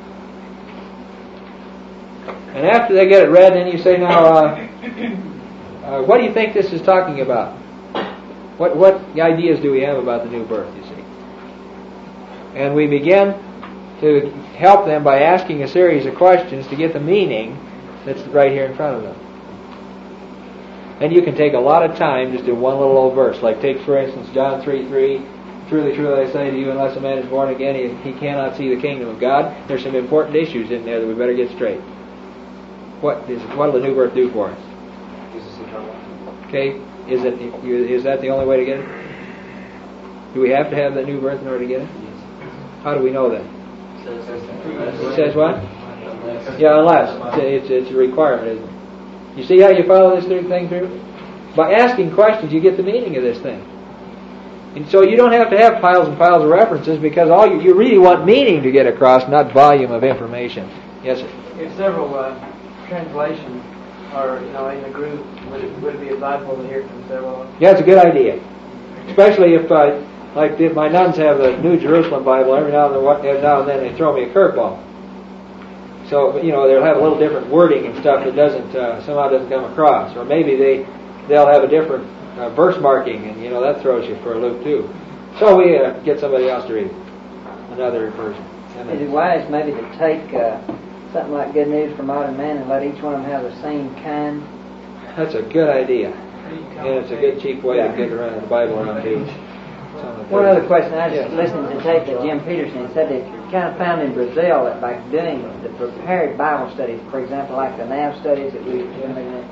And after they get it read, then you say, now, uh, uh, what do you think this is talking about? What what ideas do we have about the new birth, you see? And we begin to help them by asking a series of questions to get the meaning that's right here in front of them. And you can take a lot of time just in one little old verse. Like take, for instance, John three three. Truly, truly, I say to you, unless a man is born again, he, he cannot see the kingdom of God. There's some important issues in there that we better get straight. What is what will the new birth do for us? Okay, is it is that the only way to get it? Do we have to have the new birth in order to get it? How do we know that? It says what? Yeah, unless. It's, it's a requirement, isn't it? You see how you follow this thing through? By asking questions, you get the meaning of this thing. And so you don't have to have piles and piles of references because all you, you really want meaning to get across, not volume of information. Yes, sir? If several uh, translations are, you know, in a group, would it, would it be advisable to hear from several? Yeah, it's a good idea. Especially if, uh, like if my nuns have the New Jerusalem Bible, every now and then, every now and then they throw me a curveball. So, you know, they'll have a little different wording and stuff that doesn't, uh, somehow doesn't come across. Or maybe they, they'll have a different uh, verse marking, and you know that throws you for a loop too. So we uh, get somebody else to read it, another version. Is it wise maybe to take uh, something like Good News for Modern Man and let each one of them have the same kind? That's a good idea, and it's a good cheap way yeah. to get around the Bible around too. One other question. I was just listening to the tape that Jim Peterson said that kind of found in Brazil that by doing the prepared Bible studies, for example, like the N A V studies that we've been looking at,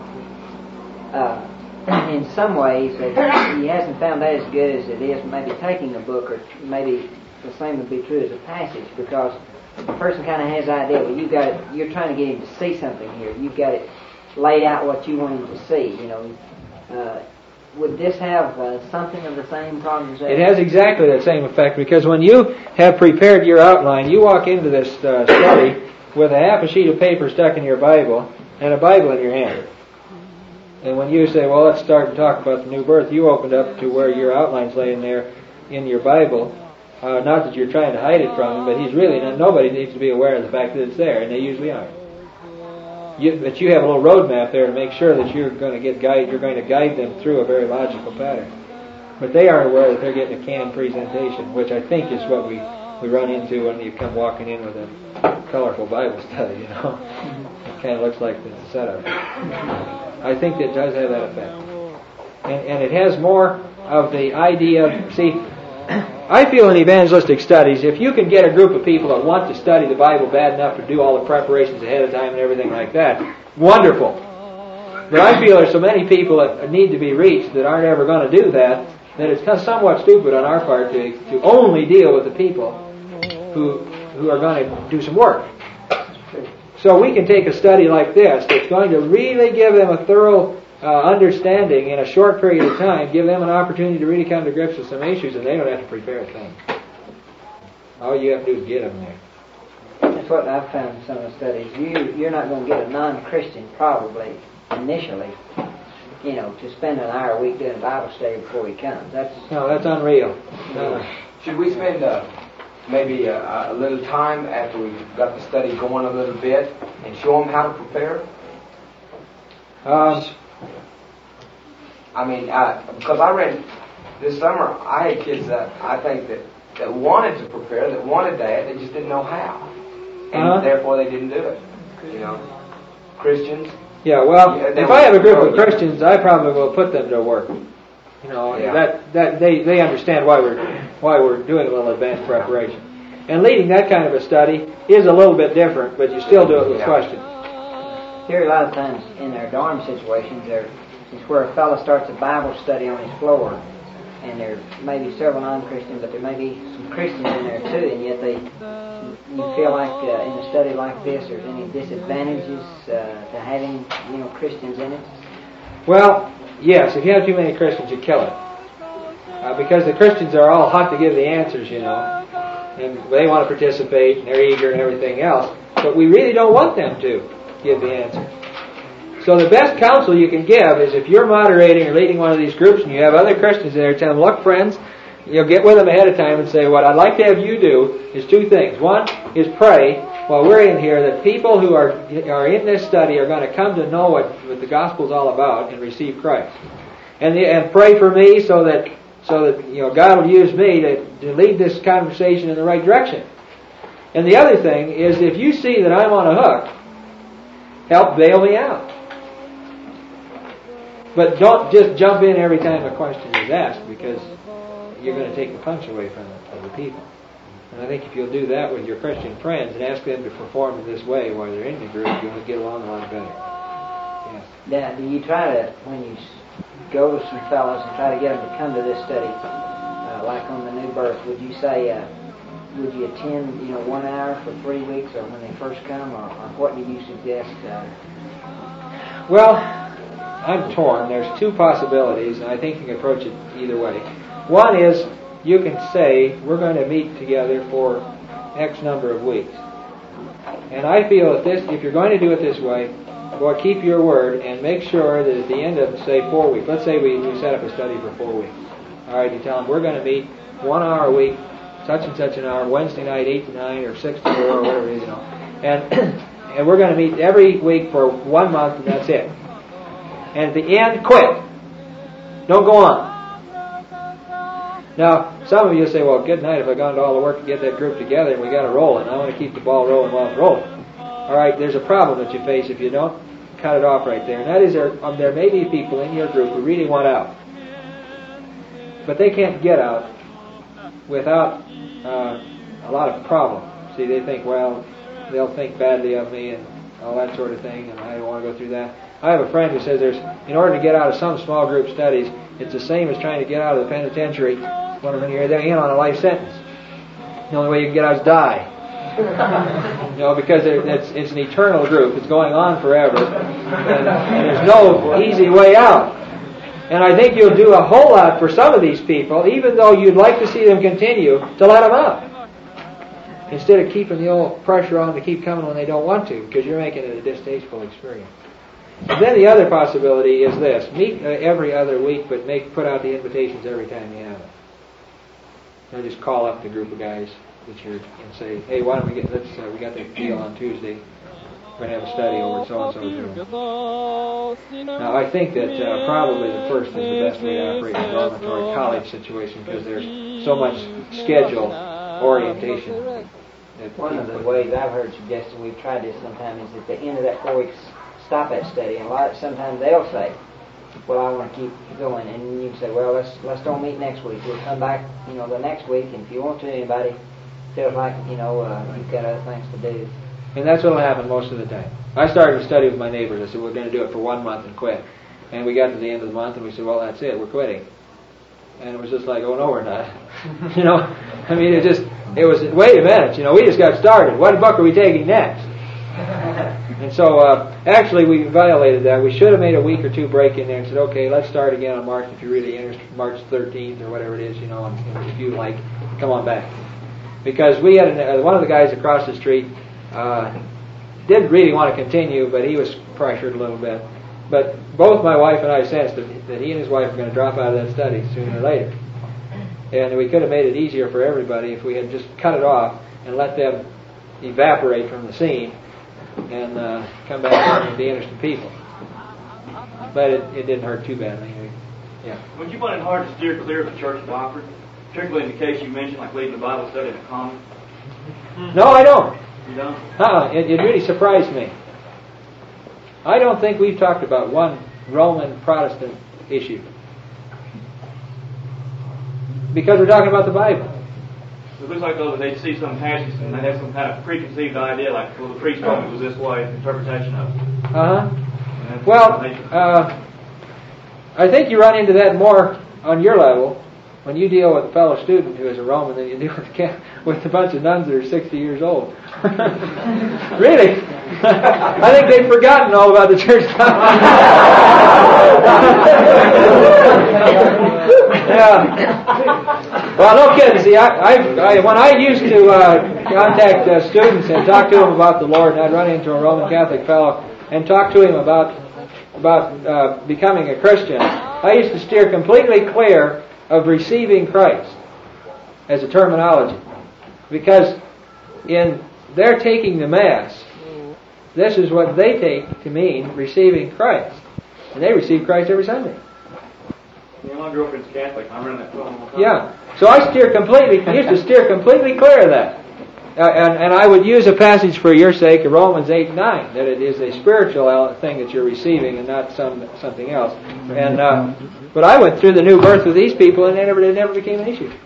uh, in some ways that he hasn't found that as good as it is maybe taking a book, or maybe the same would be true as a passage, because the person kind of has the idea, well, you got it, you're trying to get him to see something here. You've got it laid out what you want him to see, you know. Uh, Would this have uh, something of the same problem as that? It has exactly that same effect, because when you have prepared your outline, you walk into this uh, study with a half a sheet of paper stuck in your Bible and a Bible in your hand. And when you say, well, let's start and talk about the new birth, you opened up to where your outline's laying there in your Bible. Uh, not that you're trying to hide it from him, but he's really not, nobody needs to be aware of the fact that it's there, and they usually aren't. You, but you have a little roadmap there to make sure that you're going to get guide. You're going to guide them through a very logical pattern. But they aren't aware that they're getting a canned presentation, which I think is what we, we run into when you come walking in with a colorful Bible study. You know, it kind of looks like the setup. I think that does have that effect, and and it has more of the idea. See, I feel in evangelistic studies, if you can get a group of people that want to study the Bible bad enough to do all the preparations ahead of time and everything like that, wonderful. But I feel there's so many people that need to be reached that aren't ever going to do that, that it's kind of somewhat stupid on our part to, to only deal with the people who who are going to do some work. So we can take a study like this that's going to really give them a thorough Uh, understanding in a short period of time, give them an opportunity to really come to grips with some issues, and they don't have to prepare a thing. All you have to do is get them there. That's what I've found in some of the studies. You, you're not going to get a non-Christian probably initially, you know, to spend an hour a week doing Bible study before he comes. That's no, that's unreal. No. Should we spend uh, maybe a, a little time after we've got the study going a little bit and show them how to prepare? Um. I mean, uh, because I read this summer, I had kids that I think that, that wanted to prepare, that wanted that, they just didn't know how. And uh-huh. therefore they didn't do it. You know, Christians. Yeah, well, yeah, if I have a group of Christians, I probably will put them to work. You know, yeah. that that they, they understand why we're why we're doing a little advanced preparation. And leading that kind of a study is a little bit different, but you still do it with yeah. questions. Here, a lot of times in their dorm situations, they're it's where a fellow starts a Bible study on his floor, and there may be several non-Christians, but there may be some Christians in there too, and yet they, you feel like uh, in a study like this, there's any disadvantages uh, to having, you know, Christians in it? Well, yes, if you have too many Christians, you kill it. Uh, because the Christians are all hot to give the answers, you know, and they want to participate, and they're eager and everything else, but we really don't want them to give the answers. So the best counsel you can give is if you're moderating or leading one of these groups and you have other Christians there, tell them, look, friends, you'll get with them ahead of time and say, what I'd like to have you do is two things. One is pray while we're in here that people who are are in this study are going to come to know what, what the gospel's all about and receive Christ. And the, and pray for me so that so that you know God will use me to, to lead this conversation in the right direction. And the other thing is if you see that I'm on a hook, help bail me out. But don't just jump in every time a question is asked, because you're going to take the punch away from the, from the people. And I think if you'll do that with your Christian friends and ask them to perform in this way while they're in the group, you'll get along a lot better. Yes. Now, do you try to, when you go to some fellows and try to get them to come to this study, uh, like on the new birth, would you say, uh, would you attend, you know, one hour for three weeks, or when they first come, or, or what do you suggest? Uh, well, I'm torn. There's two possibilities, and I think you can approach it either way. One is you can say, we're going to meet together for X number of weeks. And I feel that this, if you're going to do it this way, well, keep your word and make sure that at the end of, say, four weeks, let's say we, we set up a study for four weeks. All right, you tell them, we're going to meet one hour a week, such and such an hour, Wednesday night, eight to nine, or six to four, or whatever it is, you know. And, and we're going to meet every week for one month, and that's it. And at the end, quit. Don't go on. Now, some of you say, well, good night, if I've gone to all the work to get that group together and we got to roll it. I want to keep the ball rolling while it's rolling. All right, there's a problem that you face if you don't cut it off right there. And that is there, um, there may be people in your group who really want out. But they can't get out without uh, a lot of problem. See, they think, well, they'll think badly of me and all that sort of thing, and I don't want to go through that. I have a friend who says there's, in order to get out of some small group studies, it's the same as trying to get out of the penitentiary when you're in on a life sentence. The only way you can get out is die. You know, because it's, it's an eternal group. It's going on forever. And, and there's no easy way out. And I think you'll do a whole lot for some of these people, even though you'd like to see them continue, to let them out. Instead of keeping the old pressure on to keep coming when they don't want to, because you're making it a distasteful experience. And then the other possibility is this. Meet uh, every other week, but make put out the invitations every time you have it. And just call up the group of guys that you're and say, hey, why don't we get, let's, uh, we got the deal on Tuesday. We're going to have a study over at so-and-so's room. Now, I think that uh, probably the first is the best way to operate in a dormitory college situation because there's so much schedule orientation. One of the ways I've heard suggested, we've tried this sometime, is at the end of that four weeks stop that study. And a lot, sometimes they'll say, well, I want to keep going. And you can say, well, let's let's don't meet next week. We'll come back, you know, the next week. And if you want to, anybody feels like, you know, uh, you've got other things to do. And that's what will happen most of the time. I started to study with my neighbors. I said, we're going to do it for one month and quit. And we got to the end of the month and we said, well, that's it. We're quitting. And it was just like, oh, no, we're not. You know, I mean, it just, it was, wait a minute, you know, we just got started. What book are we taking next? And so, uh, actually, we violated that. We should have made a week or two break in there and said, okay, let's start again on March, if you're really interested, March thirteenth or whatever it is, you know, and, and if you like, come on back. Because we had, an, uh, one of the guys across the street, uh, didn't really want to continue, but he was pressured a little bit. But both my wife and I sensed that, that he and his wife were going to drop out of that study sooner or later. And we could have made it easier for everybody if we had just cut it off and let them evaporate from the scene and uh, come back and be interested people. But it, it didn't hurt too badly. Yeah. Would you find it hard to steer clear of the church doctrine, particularly in the case you mentioned, like leading the Bible study in a common? No, I don't. You don't? Uh-uh. It, it really surprised me. I don't think we've talked about one Roman Protestant issue. Because we're talking about the Bible. It looks like, though, that they see some passages and they have some kind of preconceived idea, like, well, the priest told me it was this way, interpretation of it. Uh-huh. Well, uh, I think you run into that more on your level when you deal with a fellow student who is a Roman than you do with, with a bunch of nuns that are sixty years old. Really? I think they've forgotten all about the church. Yeah. Well, no kidding. See, I, I, I, when I used to uh, contact uh, students and talk to them about the Lord, and I'd run into a Roman Catholic fellow and talk to him about about uh, becoming a Christian, I used to steer completely clear of receiving Christ as a terminology, because in their taking the Mass, this is what they take to mean receiving Christ, and they receive Christ every Sunday. Yeah, my girlfriend's Catholic. I run that problem all the time. Yeah, so I steer completely. Used to steer completely clear of that, uh, and and I would use a passage for your sake, Romans eight nine, that it is a spiritual thing that you're receiving and not some something else. And uh, but I went through the new birth with these people, and it never it never became an issue.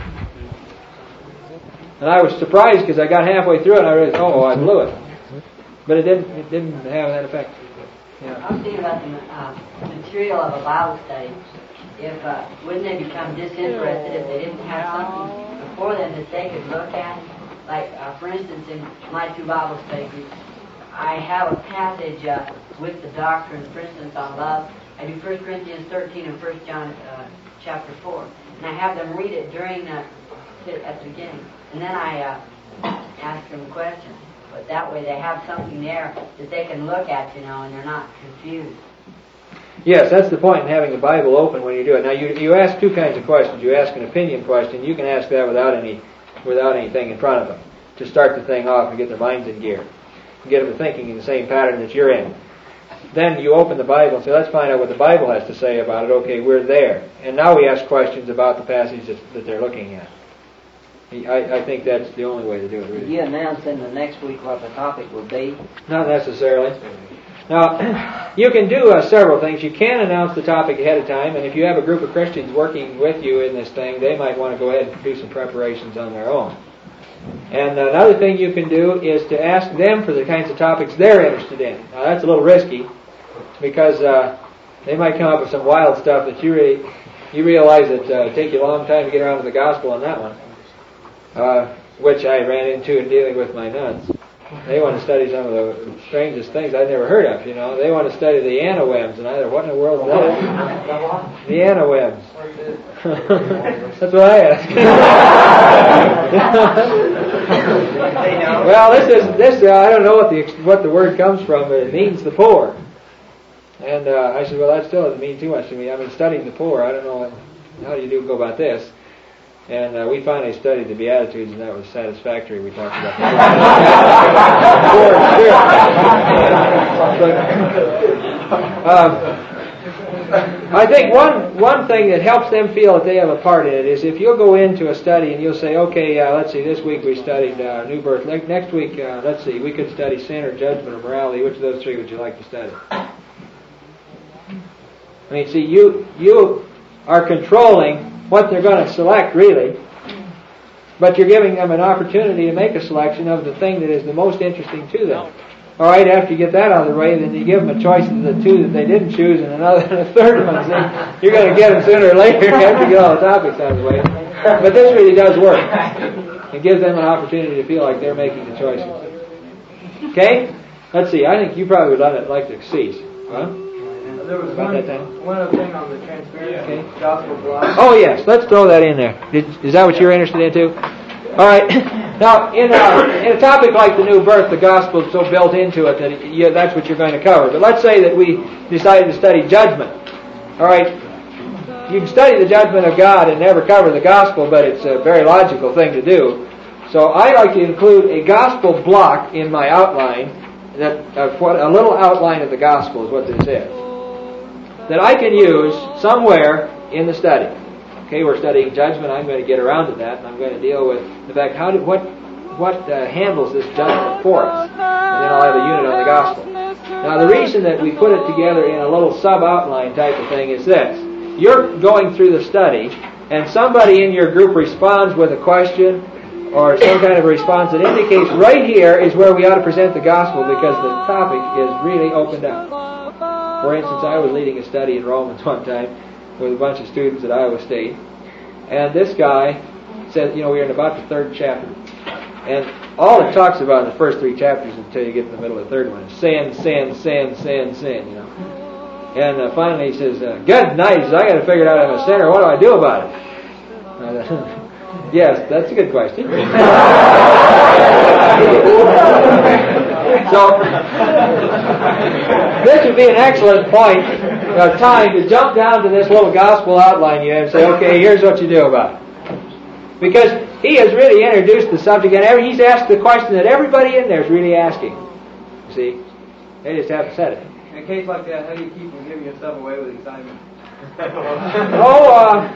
And I was surprised because I got halfway through it and I realized, oh, I blew it. But it didn't it didn't have that effect. Yeah. I'm thinking about the uh, material of a Bible study. If uh, wouldn't they become disinterested if they didn't have something before them that they could look at? Like, uh, for instance, in my two Bible study groups, I have a passage uh, with the doctrine, for instance, on love. I do First Corinthians thirteen and First John uh, chapter four, and I have them read it during the at the beginning, and then I uh, ask them questions. But that way, they have something there that they can look at, you know, and they're not confused. Yes, that's the point in having the Bible open when you do it. Now, you you ask two kinds of questions. You ask an opinion question. You can ask that without any without anything in front of them to start the thing off and get their minds in gear, and get them thinking in the same pattern that you're in. then you open the Bible and say, let's find out what the Bible has to say about it. Okay, we're there. And now we ask questions about the passage that, that they're looking at. I, I think that's the only way to do it, really. Will you announce in the next week what the topic will be? Not necessarily. Now, you can do uh, several things. You can announce the topic ahead of time, and if you have a group of Christians working with you in this thing, they might want to go ahead and do some preparations on their own. And another thing you can do is to ask them for the kinds of topics they're interested in. Now, that's a little risky, because uh, they might come up with some wild stuff that you really, you realize that uh, take you a long time to get around to the gospel on that one, uh, which I ran into in dealing with my nuns. They want to study some of the strangest things I'd never heard of, you know. They want to study the Anawems, and I thought, what in the world is that? The Anawems. That's what I asked. Well, this is this. Uh, I don't know what the what the word comes from, but it means the poor. And uh, I said, well, that still doesn't mean too much to me. I've been studying the poor. I don't know how do you do go about this. And uh, we finally studied the Beatitudes, and that was satisfactory. We talked about the poor spirit. But, um, I think one one thing that helps them feel that they have a part in it is if you'll go into a study and you'll say, okay, uh, let's see, this week we studied uh, new birth. Ne- next week, uh, let's see, we could study sin or judgment or morality. Which of those three would you like to study? I mean, see, you you are controlling what they're going to select, really, but you're giving them an opportunity to make a selection of the thing that is the most interesting to them. All right, after you get that out of the way, then you give them a choice of the two that they didn't choose and another and a third one. See, you're going to get them sooner or later after you get all the topics out of the way. But this really does work. It gives them an opportunity to feel like they're making the choices. Okay? Let's see. I think you probably would let it like to cease. Huh? There was About one, that time? one other thing on the transparency Okay. gospel block. Oh, yes. Let's throw that in there. Did, is that what you're interested in, too? All right. Now, in a, in a topic like the new birth, the gospel is so built into it that you, that's what you're going to cover. But let's say that we decided to study judgment. All right. You can study the judgment of God and never cover the gospel, but it's a very logical thing to do. So I like to include a gospel block in my outline, that uh, what, a little outline of the gospel is what this is, that I can use somewhere in the study. Okay, we're studying judgment. I'm going to get around to that, and I'm going to deal with the fact how did what what uh, handles this judgment for us, and then I'll have a unit on the gospel. Now, the reason that we put it together in a little sub-outline type of thing is this: you're going through the study, and somebody in your group responds with a question or some kind of a response that indicates right here is where we ought to present the gospel, because the topic is really opened up. For instance, I was leading a study in Romans one time with a bunch of students at Iowa State, and this guy said, you know, we're in about the third chapter, and all it talks about in the first three chapters until you get to the middle of the third one is sin, sin, sin, sin, sin, you know. And uh, finally he says, uh, good night, he says, I got to figure it out. I'm a sinner. What do I do about it? Uh, yes, that's a good question. So, this would be an excellent point of time to jump down to this little gospel outline you have and say, okay, here's what you do about it. Because he has really introduced the subject, and every, he's asked the question that everybody in there is really asking. You see? They just haven't said it. In a case like that, how do you keep from giving yourself away with excitement? Oh, uh,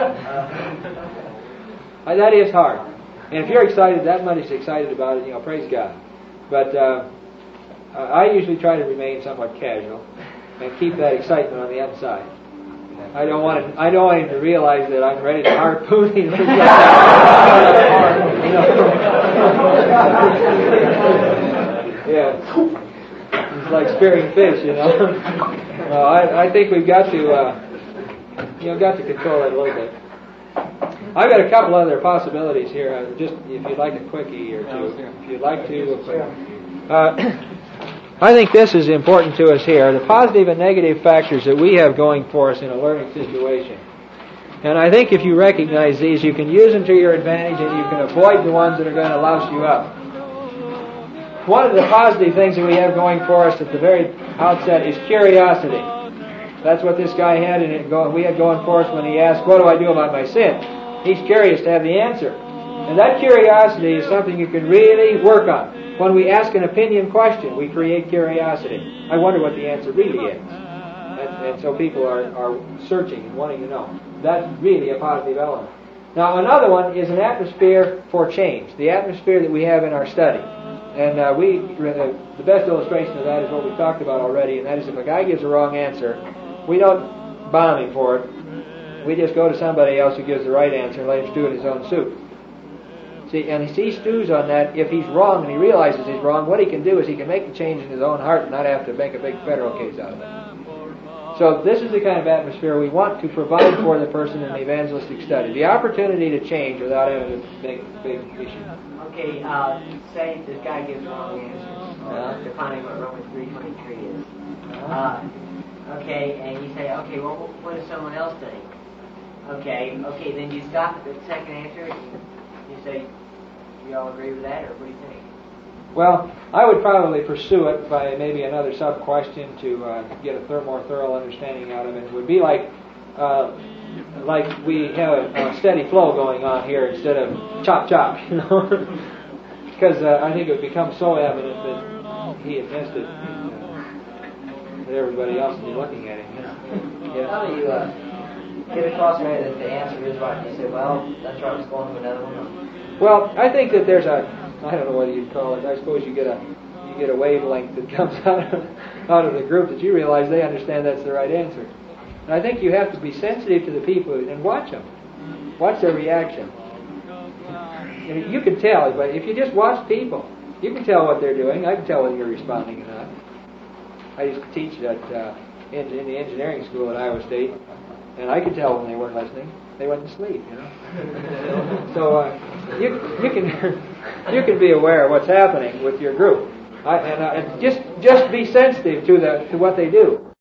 uh, that is hard. And if you're excited, that much is excited about it, you know, praise God. But uh, I usually try to remain somewhat casual and keep that excitement on the inside. I don't want it, I don't want him to realize that I'm ready to harpoon him. Yeah, it's like spearing fish, you know. No, I, I think we've got to, uh, you know, got to control that a little bit. I've got a couple other possibilities here. Uh, just if you'd like a quickie or two, if you'd like to. Uh, I think this is important to us here: the positive and negative factors that we have going for us in a learning situation. And I think if you recognize these, you can use them to your advantage, and you can avoid the ones that are going to louse you up. One of the positive things that we have going for us at the very outset is curiosity. That's what this guy had, and it go, we had going for us when he asked, "What do I do about my sin?" He's curious to have the answer. And that curiosity is something you can really work on. When we ask an opinion question, we create curiosity. I wonder what the answer really is. And, and so people are, are searching and wanting to know. That's really a positive element. Now another one is an atmosphere for change. The atmosphere that we have in our study. And uh, we, uh, the best illustration of that is what we talked about already, and that is if a guy gives a wrong answer, we don't bomb him for it. We just go to somebody else who gives the right answer and let him stew in his own soup. See, and he stews on that. If he's wrong and he realizes he's wrong, what he can do is he can make the change in his own heart and not have to make a big federal case out of it. So this is the kind of atmosphere we want to provide for the person in the evangelistic study. The opportunity to change without having a big, big issue. Okay, uh, say this guy gives wrong answers, or Yeah. defining what Romans three twenty-three is. Uh, okay, and you say, okay, well, what does someone else think? Okay, okay, then you stop at the second answer, and you say, do you all agree with that, or what do you think? Well, I would probably pursue it by maybe another sub-question to uh, get a thir- more thorough understanding out of it. It would be like uh, like we have a, a steady flow going on here instead of chop chop, you know, because uh, I think it would become so evident that he had missed it, and, uh, that everybody else would be looking at him. You know? Yeah. How do you uh, get across there that the answer is right? You say, well, that's right, let's go on to another one. Well, I think that there's a, I don't know what you'd call it. I suppose you get a you get a wavelength that comes out of out of the group that you realize they understand that's the right answer. And I think you have to be sensitive to the people and watch them, watch their reaction. You know, you can tell, but if you just watch people, you can tell what they're doing. I can tell whether you're responding or not. I used to teach at uh, in, in the engineering school at Iowa State, and I could tell when they weren't listening. They went to sleep, you know. So uh, you you can you can be aware of what's happening with your group, I, and, uh, and just just be sensitive to the to what they do.